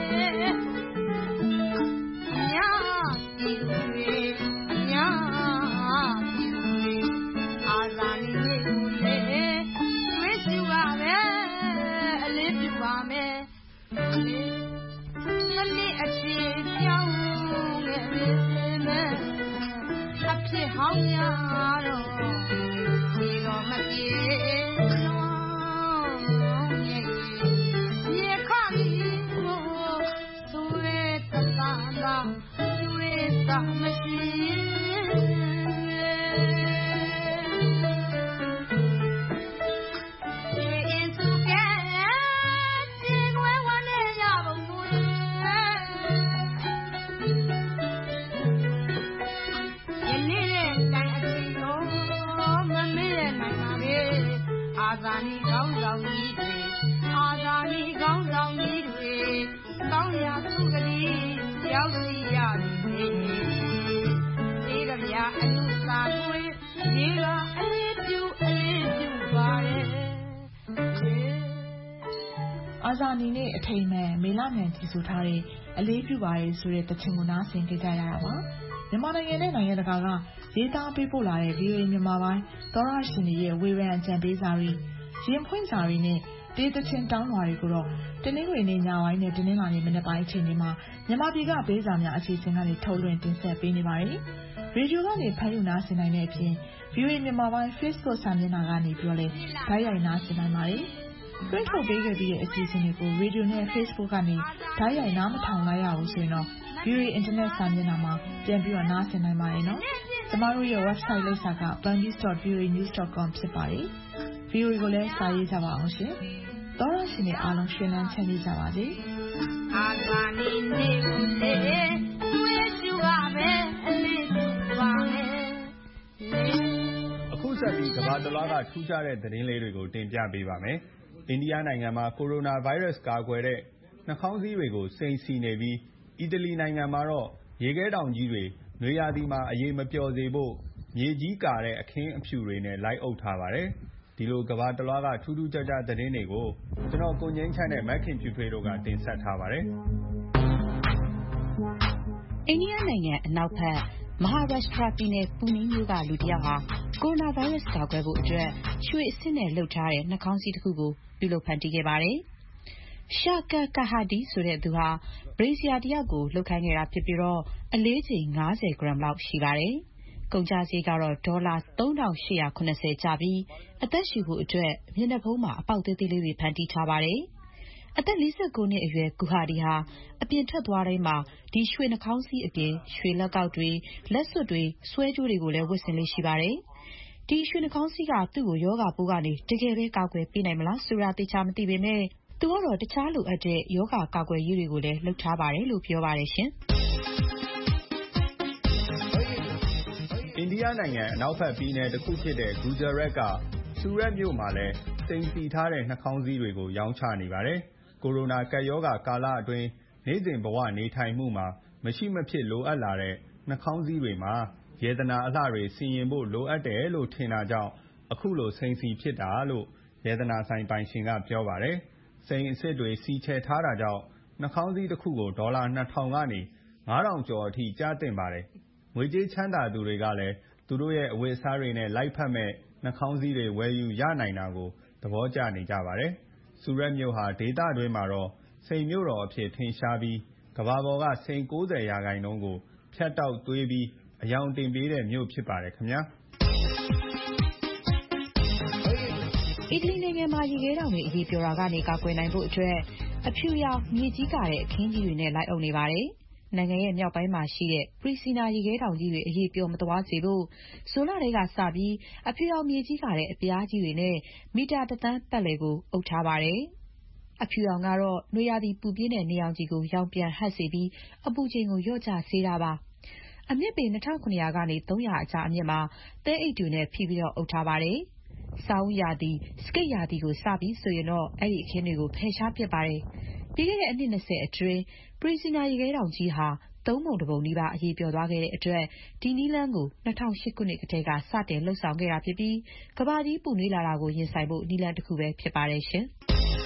အများပြည်သူတွေအများပြည်သူတွေအာဇာနည်နေ့ကိုလေကျွေးရှူပါပဲအလေးပြုပါမယ်မနေ့အချင်းပြောင်းခဲ့မယ်အဖြစ်ဟောင်းများတော့ဒီတော့မပြေလုံးရဲ့ရေခါမီကိုသူရဲ့တသာသာသူရဲ့သာမရှိအာဇာနည်ကောင်းဆောင်ကြီးတွေအာဇာနည်ကောင်းဆောင်ကြီးတွေတောင်းရသူကလေးရောက်စီရသည်ဒီကဗျာအနုစာတွေဒီကအလေးပြုအလေးပြုပါရဲ့အာဇာနည်နေ့အထိမ်းအမှတ်မေလမြိုင်တီဆိုထားတဲ့အလေးပြုပါရဲ့ဆိုတဲ့သချင်းကိုနားဆင်ကြကြရတာပါမြန်မာနိုင်ငံနဲ့နိုင်ငံတကာကရေးသားပေးပို့လာတဲ့ ဗီအိုအေ မြန်မာပိုင်းသောတရှင်တွေရဲ့ဝေဖန်အကြံပေးစာတွေရင်ဖွင့်စာတွေနဲ့တေးသချင်းတောင်းလွှာတွေကိုတော့တနင်္ဂနွေနေ့ညပိုင်းနဲ့တနင်္လာနေ့မနက်ပိုင်းအချိန်တွေမှာမြန်မာပြည်ကပေးစာများအခြေအနေကနေထုတ်လွှင့်တင်ဆက်ပေးနေပါတယ်။ရေဒီယိုကနေဖမ်းယူနားဆင်နိုင်တဲ့အပြင် ဗီအိုအေ မြန်မာပိုင်း Facebook စာမျက်နှာကနေပြောလဲဓာတ်ရိုက်နားဆင်နိုင်ပါတယ်။တွင်းထုတ်ပေးခဲ့ပြီးတဲ့အစီအစဉ်တွေကိုရေဒီယိုနဲ့ Facebook ကနေဓာတ်ရိုက်နားမထောင်လိုက်ရဘူးဆိုရင်တော့ ဗီအိုအေ Internet စာမျက်နှာမှာပြန်ပြီးတော့နားဆင်နိုင်ပါတယ်နော်။ကျမတို့ရဲ့ website လိပ်စာက burmese dot v o a news dot com ဖြစ်ပါတယ်။ ဗီအိုအေကိုလည်းစာရေးကြပါအောင်ရှင်။သောတရှင်တွေအားလုံးရှင်လန်းချမ်းမြေ့ကြပါစေ။အာဇာနည်နေ့ကိုလေကျွေးရှူပါပဲအလေးပြုပါမယ်။အခုဆက်ပြီးကမ္ဘာတစ်လွှားကထူးခြားတဲ့သတင်းလေးတွေကိုတင်ပြပေးပါမယ်။အိန္ဒိယနိုင်ငံမှာကိုရိုနာဗိုင်းရပ်စ်ကာကွယ်တဲ့နှာခေါင်းစည်းတွေကိုစိန်စီနေပြီးအီတလီနိုင်ငံမှာတော့ရေခဲတောင်ကြီးတွေနွေရာသီမှာအရေးမပျော်စေဖို့မြေကြီးကာတဲ့အခင်းအဖြူတွေနဲ့လိုက်အုပ်ထားပါတယ်။ဒီလိုကမ္ဘာတစ်လွှားကထူးထူးခြားခြားသတင်းတွေကိုကျွန်တော်ကိုငြိမ်းချမ်းနဲ့မက်ခင်ဖြူထွေးတို့ကတင်ဆက်ထားပါတယ်။အိန္ဒိယနိုင်ငံအနောက်ဘက်မဟာရပ်ရှ်ထရာပြည်နယ်ပူနီးမြို့ကလူတစ်ယောက်ဟာကိုရိုနာဗိုင်းရပ်စ်ကာကွယ်ဖို့အတွက်ရွှေအဆင့်နဲ့လုပ်ထားတဲ့နှာခေါင်းစည်းတစ်ခုကိုပြုလုပ်ဖန်တီးခဲ့ပါတယ်။ရှာကာကာဟာဒီဆိုတဲ့သူဟာဘရေးဇီယာတစ်ယောက်ကိုလှုပ်ခိုင်းခဲ့တာဖြစ်ပြီးတော့အလေးချိန်ငါးဆယ်ဂရမ်လောက်ရှိပါတယ်။ကုန်ကျစရိတ်ကတော့ဒေါ်လာသုံးထောင်ရှစ်ရာခုနှစ်ဆယ်ကျပြီးအသက်ရှူဖို့အတွက်မျက်နှာဖုံးမှာအပေါက်သေးသေးလေးတွေဖန်တီးထားပါတယ်။အသက်လေးဆယ်ကိုးနှစ်အရွယ်ဂူဟာဒီဟာအပြင်ထွက်သွားတိုင်းမှာဒီရွှေနှာခေါင်းစည်းအပြင်ရွှေလက်ကောက်တွေလက်စွပ်တွေဆွဲကြိုးတွေကိုလည်းဝတ်ဆင်လေးရှိပါတယ်။ဒီရွှေနှာခေါင်းစည်းကသူ့ကိုရောဂါပိုးကနေတကယ်ပဲကာကွယ်ပေးနိုင်မလားဆိုတာသေချာမသိပေမဲ့သူကတော့တခြားလိုအပ်တဲ့ရောဂါကာကွယ်ရေးတွေကိုလည်းလုပ်ထားပါတယ်လို့ပြောပါတယ်ရှင်။အိန္ဒိယနိုင်ငံအနောက်ဘက်ပြည်နယ်တစ်ခုဖြစ်တဲ့ဂူဂျာရတ်ကဆူရက်မြို့မှာလည်းစိန်စီထားတဲ့နှာခေါင်းစည်းတွေကိုရောင်းချနေပါတယ်။ကိုရိုနာကပ်ရောဂါကာလအတွင်းနေ့စဉ်ဘဝနေထိုင်မှုမှာမရှိမဖြစ်လိုအပ်လာတဲ့နှာခေါင်းစည်းတွေမှာယေဒနာအလှတွေစီရင်ဖို့လိုအပ်တယ်လို့ထင်တာကြောင့်အခုလိုစိန်စီဖြစ်တာလို့ယေဒနာဆိုင်ပိုင်ရှင်ကပြောပါတယ်။စိန်အစ်စ်တွေစီချဲထားတာကြောင့်နှာခေါင်းစည်းတစ်ခုကိုဒေါ်လာနှစ်ထောင်ကနေငါးထောင်ကျော်အထိကျသင့်ပါတယ်။ငွေကြေးချမ်းသာသူတွေကလည်းသူတို့ရဲ့အဝတ်အစားတွေနဲ့လိုက်ဖက်မဲ့နှာခေါင်းစည်းတွေဝယ်ယူရနိုင်တာကိုသဘောကျနေကြပါတယ်။ ဆူရက်မြို့ဟာဒေသတွင်းမှာတော့စိန်မြို့တော်အဖြစ်ထင်ရှားပြီးကမ္ဘာပေါ်ကစိန် ၉၀ ရာခိုင်နှုန်းကိုဖြတ်တောက်သွေးပြီးအရောင်တင်ပေးတဲ့မြို့ဖြစ်ပါတယ်ခင်ဗျာ။အီတလီနိုင်ငံမှာရေခဲတောင်တွေအရည်ပျော်တာကနေကာကွယ်နိုင်ဖို့အတွက်အဖြူရောင်မြေကြီးကာတဲ့အခင်းကြီးတွေနဲ့လိုက်အုပ်နေပါတယ်။နိုင်ငံရဲ့မြောက်ပိုင်းမှာရှိတဲ့ပရီစီနာရေခဲတောင်ကြီးတွေအရည်ပျော်မသွားစေဖို့ဇွန်လထဲကစပြီးအဖြူရောင်မြေကြီးကာတဲ့အပြားကြီးတွေနဲ့မီတာတစ်သန်းပတ်လည်ကိုအုပ်ထားပါတယ်။အဖြူရောင်ကတော့နွေရာသီပူပြင်းတဲ့နေရောင်ခြည်ကိုရောင်ပြန်ဟပ်စေပြီးအပူချိန်ကိုလျော့ကျစေတာပါ။အမြင့်ပေ နှစ်ထောင်ခုနှစ်ရာကနေ သုံးရာအကြားအမြင့်မှာသဲအိတ်တွေနဲ့ဖိပြီးအုပ်ထားပါတယ်။ဆောင်းဦးရာသီစကိတ်ရာသီကိုစပြီဆိုရင်တော့အဲ့ဒီအခင်းတွေကိုဖယ်ရှားပစ်ပါတယ်။ပြီးခဲ့တဲ့အနှစ်၂၀အတွင်းပရီစီနာရေခဲတောင်ကြီးဟာသုံးပုံတစ်ပုံနီးပါးအရည်ပျော်သွားခဲ့တဲ့အတွက်ဒီနည်းလမ်းကို၂၀၀၈ခုနှစ်ကတည်းကစတင်လုပ်ဆောင်ခဲ့တာဖြစ်ပြီးကမ္ဘာကြီးပူနွေးလာတာကိုရင်ဆိုင်ဖို့နည်းလမ်းတစ်ခုပဲဖြစ်ပါတယ်ရှင်။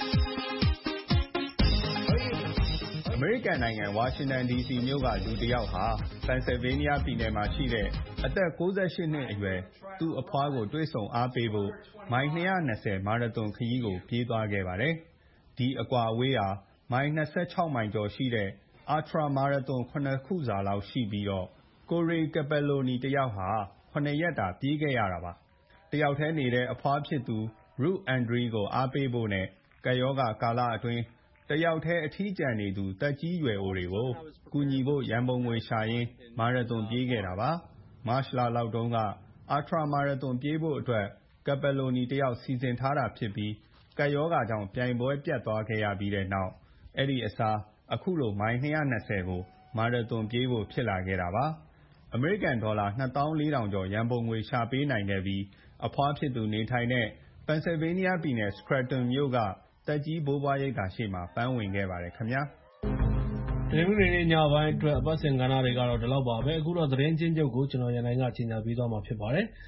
အမေရိကန်နိုင်ငံဝါရှင်တန်ဒီစီမြို့ကလူတစ်ယောက်ဟာပန်ဆယ်ဗေးနီးယားပြည်နယ်မှာရှိတဲ့အသက်၉၈နှစ်အရွယ်သူ့အဖွားကိုတွေ့ဆုံအားပေးဖို့မိုင်၂၂၀မာရသွန်ခရီးကိုပြေးသွားခဲ့ပါတယ်။ဒီအကွာအဝေးဟာမိုင်၂၆မိုင်ကျော်ရှိတဲ့အာထရာမာရသွန်ခုခုစာလောက်ရှိပြီးတော့ကိုရေကပယ်လိုနီတစ်ယောက်ဟာခုရက်တာပြေးခဲ့ရတာပါ။တစ်ယောက်တည်းနေတဲ့အဖွားဖြစ်သူရုအန်ဒရီကိုအားပေးဖို့နဲ့ကပ်ရောဂါကာလအတွင်းတစ်ယောက်တည်းအထီးကျန်နေသူသက်ကြီးရွယ်အိုတွေကိုကူညီဖို့ရန်ပုံငွေရှာရင်းမာရသွန်ပြေးခဲ့တာပါ။မတ်လလောက်တုန်းကအာထရာမာရသွန်ပြေးဖို့အတွက်ကပယ်လိုနီတစ်ယောက်စီစဉ်ထားတာဖြစ်ပြီးကပ်ရောဂါကြောင့်ပြိုင်ပွဲပြတ်သွားခဲ့ရပြီးတဲ့နောက်အဲ့ဒီအစားအခုလိုမိုင်၂၂၀ကိုမာရသွန်ပြေးဖို့ဖြစ်လာခဲ့တာပါ။အမေရိကန်ဒေါ်လာနှစ်သောင်းလေးထောင်ကျော်ရန်ပုံငွေရှာပေးနိုင်ခဲ့ပြီးအဖွားဖြစ်သူနေထိုင်တဲ့ပန်ဆယ်ဗေးနီးယားပြည်နယ်စခရတန်မြို့ကသက်ကြီးဘိုးဘွားရိပ်သာရှေ့မှာပန်းဝင်ခဲ့ပါတယ်ခင်ဗျာ။တနင်္ဂနွေနေ့ညပိုင်းအတွက်အပတ်စဉ်ကဏ္ဍတွေကတော့ဒီလောက်ပါပဲ။အခုတော့သတင်းချင်းချုပ်ကိုကျွန်တော်ရန်နိုင်ကကြီးညာပေးသွားမှာဖြစ်ပါတယ်။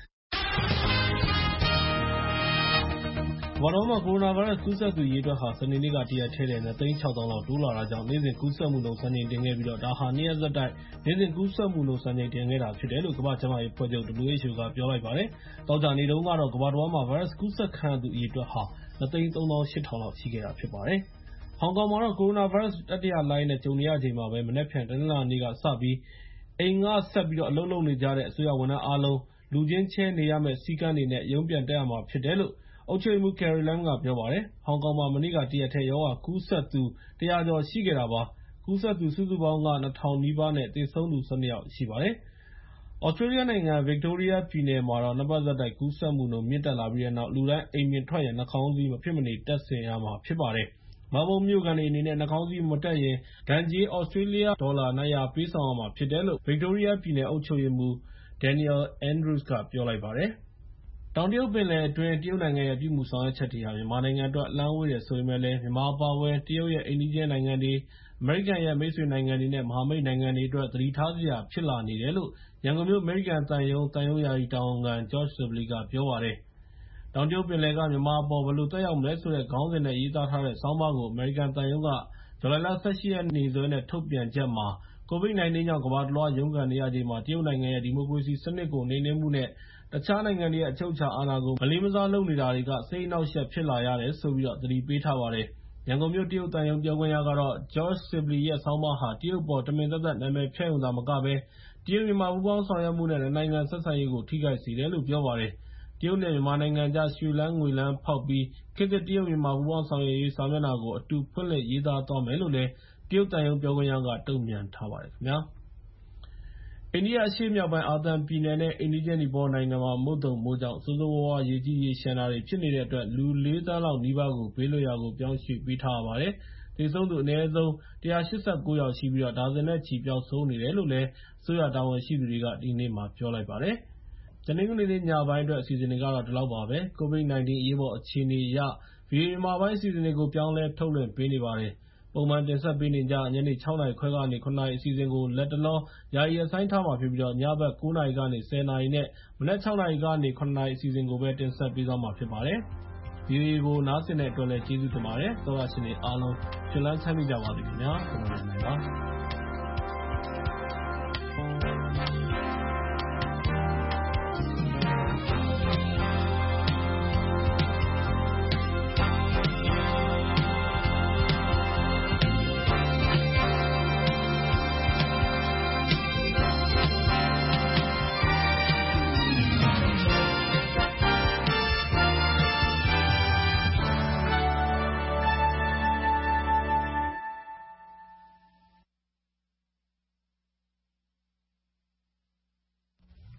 ကမ္ဘာတော်မှာကိုရိုနာဗိုင်းရပ်စ်ကူးစက်သူအရေအတွက်ဟာစနေနေ့ကတရက်ထဲနဲ့ နှစ်သိန်းခြောက်သောင်းလောက်တိုးလာတာကြောင့်နေ့စဉ်ကူးစက်မှုနှုန်းစံချိန်တင်ခဲ့ပြီးတော့ဒါဟာနှစ်ရက်ဆက်တိုက်နေ့စဉ်ကူးစက်မှုနှုန်းစံချိန်တင်ခဲ့တာဖြစ်တယ်လို့ကမ္ဘာ့ကျန်းမာရေးအဖွဲ့ချုပ် (W H O) ကပြောလိုက်ပါတယ်။သောကြာနေ့တုန်းကတော့ကမ္ဘာတော်မှာဗိုင်းရပ်စ်ကူးစက်ခံရသူအရေအတွက်ဟာနှစ်သိန်းသုံးသောင်းရှစ်ထောင်လောက်ရှိခဲ့တာဖြစ်ပါတယ်။ဟောင်ကောင်မှာတော့ကိုရိုနာဗိုင်းရပ်စ်တတိယလှိုင်းနဲ့ကြုံနေရချိန်မှာပဲမနက်ဖြန်တနင်္လာနေ့ကစပြီးအိမ်ကဆက်ပြီးတော့အလုပ်လုပ်နေကြတဲ့အစိုးရဝန်ထမ်းအားလုံးလူချင်းချဲနေရမယ့်စည်းကမ်းတွေနဲ့ရုံးပြန်တက်ရမှာဖြစ်တယ်လို့အုပ်ချုပ်ရေးမှူး Carrie Lam ကပြောပါတယ်။ဟောင်ကောင်မှာမနေ့ကတရက်ထဲရောဂါကူးစက်သူတစ်ရာကျော်ရှိခဲ့တာပါ။ကူးစက်သူစုစုပေါင်းကနှစ်ထောင်နီးပါးနဲ့သေဆုံးသူ ၁၂ ယောက်ရှိပါတယ်။ သြစတြေးလျနိုင်ငံ ဗစ်တိုးရီးယားပြည်နယ်မှာတော့နှစ်ပတ်ဆက်တိုက်ကူးစက်မှုနှုန်းမြင့်တက်လာပြီးတဲ့နောက်လူတိုင်းအိမ်ပြင်ထွက်ရင်နှာခေါင်းစည်းမဖြစ်မနေတပ်ဆင်ရမှာဖြစ်ပါတယ်။မဲလ်ဘုန်းမြို့ခံတွေအနေနဲ့နှာခေါင်းစည်းမတပ်ရင်ဒဏ်ကြေးသြစတြေးလျဒေါ်လာနှစ်ရာပေးဆောင်ရမှာဖြစ်တယ်လို့ဗစ်တိုးရီးယားပြည်နယ်အုပ်ချုပ်ရေးမှူး Daniel Andrews ကပြောလိုက်ပါတယ်။ တောင်တရုတ်ပင်လယ်အတွင်းတရုတ်နိုင်ငံရဲ့ပြုမူဆောင်ရွက်ချက်တွေဟာမြန်မာနိုင်ငံအတွက်အလှမ်းဝေးတယ်ဆိုပေမဲ့လည်းမြန်မာအပါအဝင်တရုတ်ရဲ့အိမ်နီးချင်းနိုင်ငံတွေအမေရိကန်ရဲ့မိတ်ဆွေနိုင်ငံတွေနဲ့မဟာမိတ်နိုင်ငံတွေအတွက်သတိထားစရာဖြစ်လာနေတယ်လို့ရန်ကုန်မြို့အမေရိကန်သံရုံးသံရုံးယာယီတာဝန်ခံ George Sibley ကပြောပါတယ်။တောင်တရုတ်ပင်လယ်ကမြန်မာအပေါ်ဘယ်လိုသက်ရောက်မလဲဆိုတဲ့ခေါင်းစဉ်နဲ့ရေးသားထားတဲ့ဆောင်းပါးကိုအမေရိကန်သံရုံးကဇူလိုင်လ ၁၈ ရက်နေ့စွဲနဲ့ထုတ်ပြန်ချက်မှာကိုဗစ် ၁၉ ကြောင့်ကမ္ဘာတလွှားရုန်းကန်နေရချိန်မှာတရုတ်နိုင်ငံရဲ့ဒီမိုကရေစီစနစ်ကိုနှိမ်နင်းမှုနဲ့တခြားနိုင်ငံတွေရဲ့အချုပ်အခြာအာဏာကိုမလေးမစားလုပ်နေတာတွေကစိတ်အနှောင့်အယှက်ဖြစ်လာရတယ်ဆိုပြီးသတိပေးထားပါတယ်။ရန်ကုန်မြို့တရုတ်သံရုံးပြောခွင့်ရကတော့ George Sibley ရဲ့ဆောင်းပါးဟာတရုတ်အပေါ်တမင်သက်သက်နာမည်ဖျက်ရုံသာမကဘဲတရုတ်-မြန်မာပူးပေါင်းဆောင်ရွက်မှုနဲ့နှစ်နိုင်ငံဆက်ဆံရေးကိုထိခိုက်စေတယ်လို့ပြောပါတယ်။တရုတ်နဲ့မြန်မာနိုင်ငံကြားရွှေလန်းငွေလန်းဖောက်ပြီးခေတ်သစ်တရုတ်-မြန်မာပူးပေါင်းဆောင်ရွက်ရေးစာမျက်နှာကိုအတူဖွင့်လှစ်ရေးသားသွားမယ်လို့လည်းတရုတ်သံရုံးပြောခွင့်ရကတုံ့ပြန်ထားပါတယ်ခင်ဗျာ။ အိန္ဒိယအရှေ့မြောက်ပိုင်းအာသံပြည်နယ်နဲ့အိမ်နီးချင်းနီပေါနိုင်ငံမှာမုတ်သုန်မိုးကြောင့်ဆိုးဆိုးဝါးဝါးရေကြီးရေလျှံတာတွေဖြစ်နေတဲ့အတွက်လူလေးသန်းလောက်နီးပါးကိုဘေးလွတ်ရာကိုပြောင်းရွှေ့ပေးထားရပါတယ်။သေဆုံးသူအနည်းဆုံး၁၈၉ ယောက်ရှိပြီးဒါဇင်နဲ့ချီပျောက်ဆုံးနေတယ်လို့လည်းအစိုးရတာဝန်ရှိသူတွေကဒီနေ့မှာပြောလိုက်ပါတယ်။တနင်္ဂနွေနေ့ညပိုင်းအတွက်အစီအစဉ်တွေကတော့ဒီလောက်ပါပဲ။ ကိုဗစ် ၁၉ အရေးပေါ်အခြေအနေအရ ဗီအိုအေမြန်မာပိုင်းအစီအစဉ်တွေကိုပြောင်းလဲထုတ်လွှင့်ပေးနေပါတယ်။ ပုံမှန်တင်ဆက်ပေးနေကျညနေ ၆ နာရီခွဲကနေ ၇ နာရီအစီအစဉ်ကိုလက်တလောယာယီရပ်ဆိုင်းထားမှာဖြစ်ပြီးညဘက် ၉ နာရီကနေ ၁၀ နာရီ နဲ့ မနက် ၆ နာရီကနေ ၇ နာရီအစီအစဉ်ကိုပဲတင်ဆက်ပေးသွားမှာဖြစ်ပါတယ်။ ဗီအိုအေကိုနားဆင်တဲ့အတွက်လည်းကျေးဇူးတင်ပါတယ်။သောတရှင်တွေအားလုံးရွှင်လန်းချမ်းမြေ့ကြပါစေခင်ဗျာ။ ကျွန်တော်ရန်နိုင်ပါ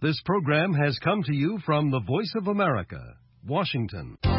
This program has come to you from the Voice of America, Washington.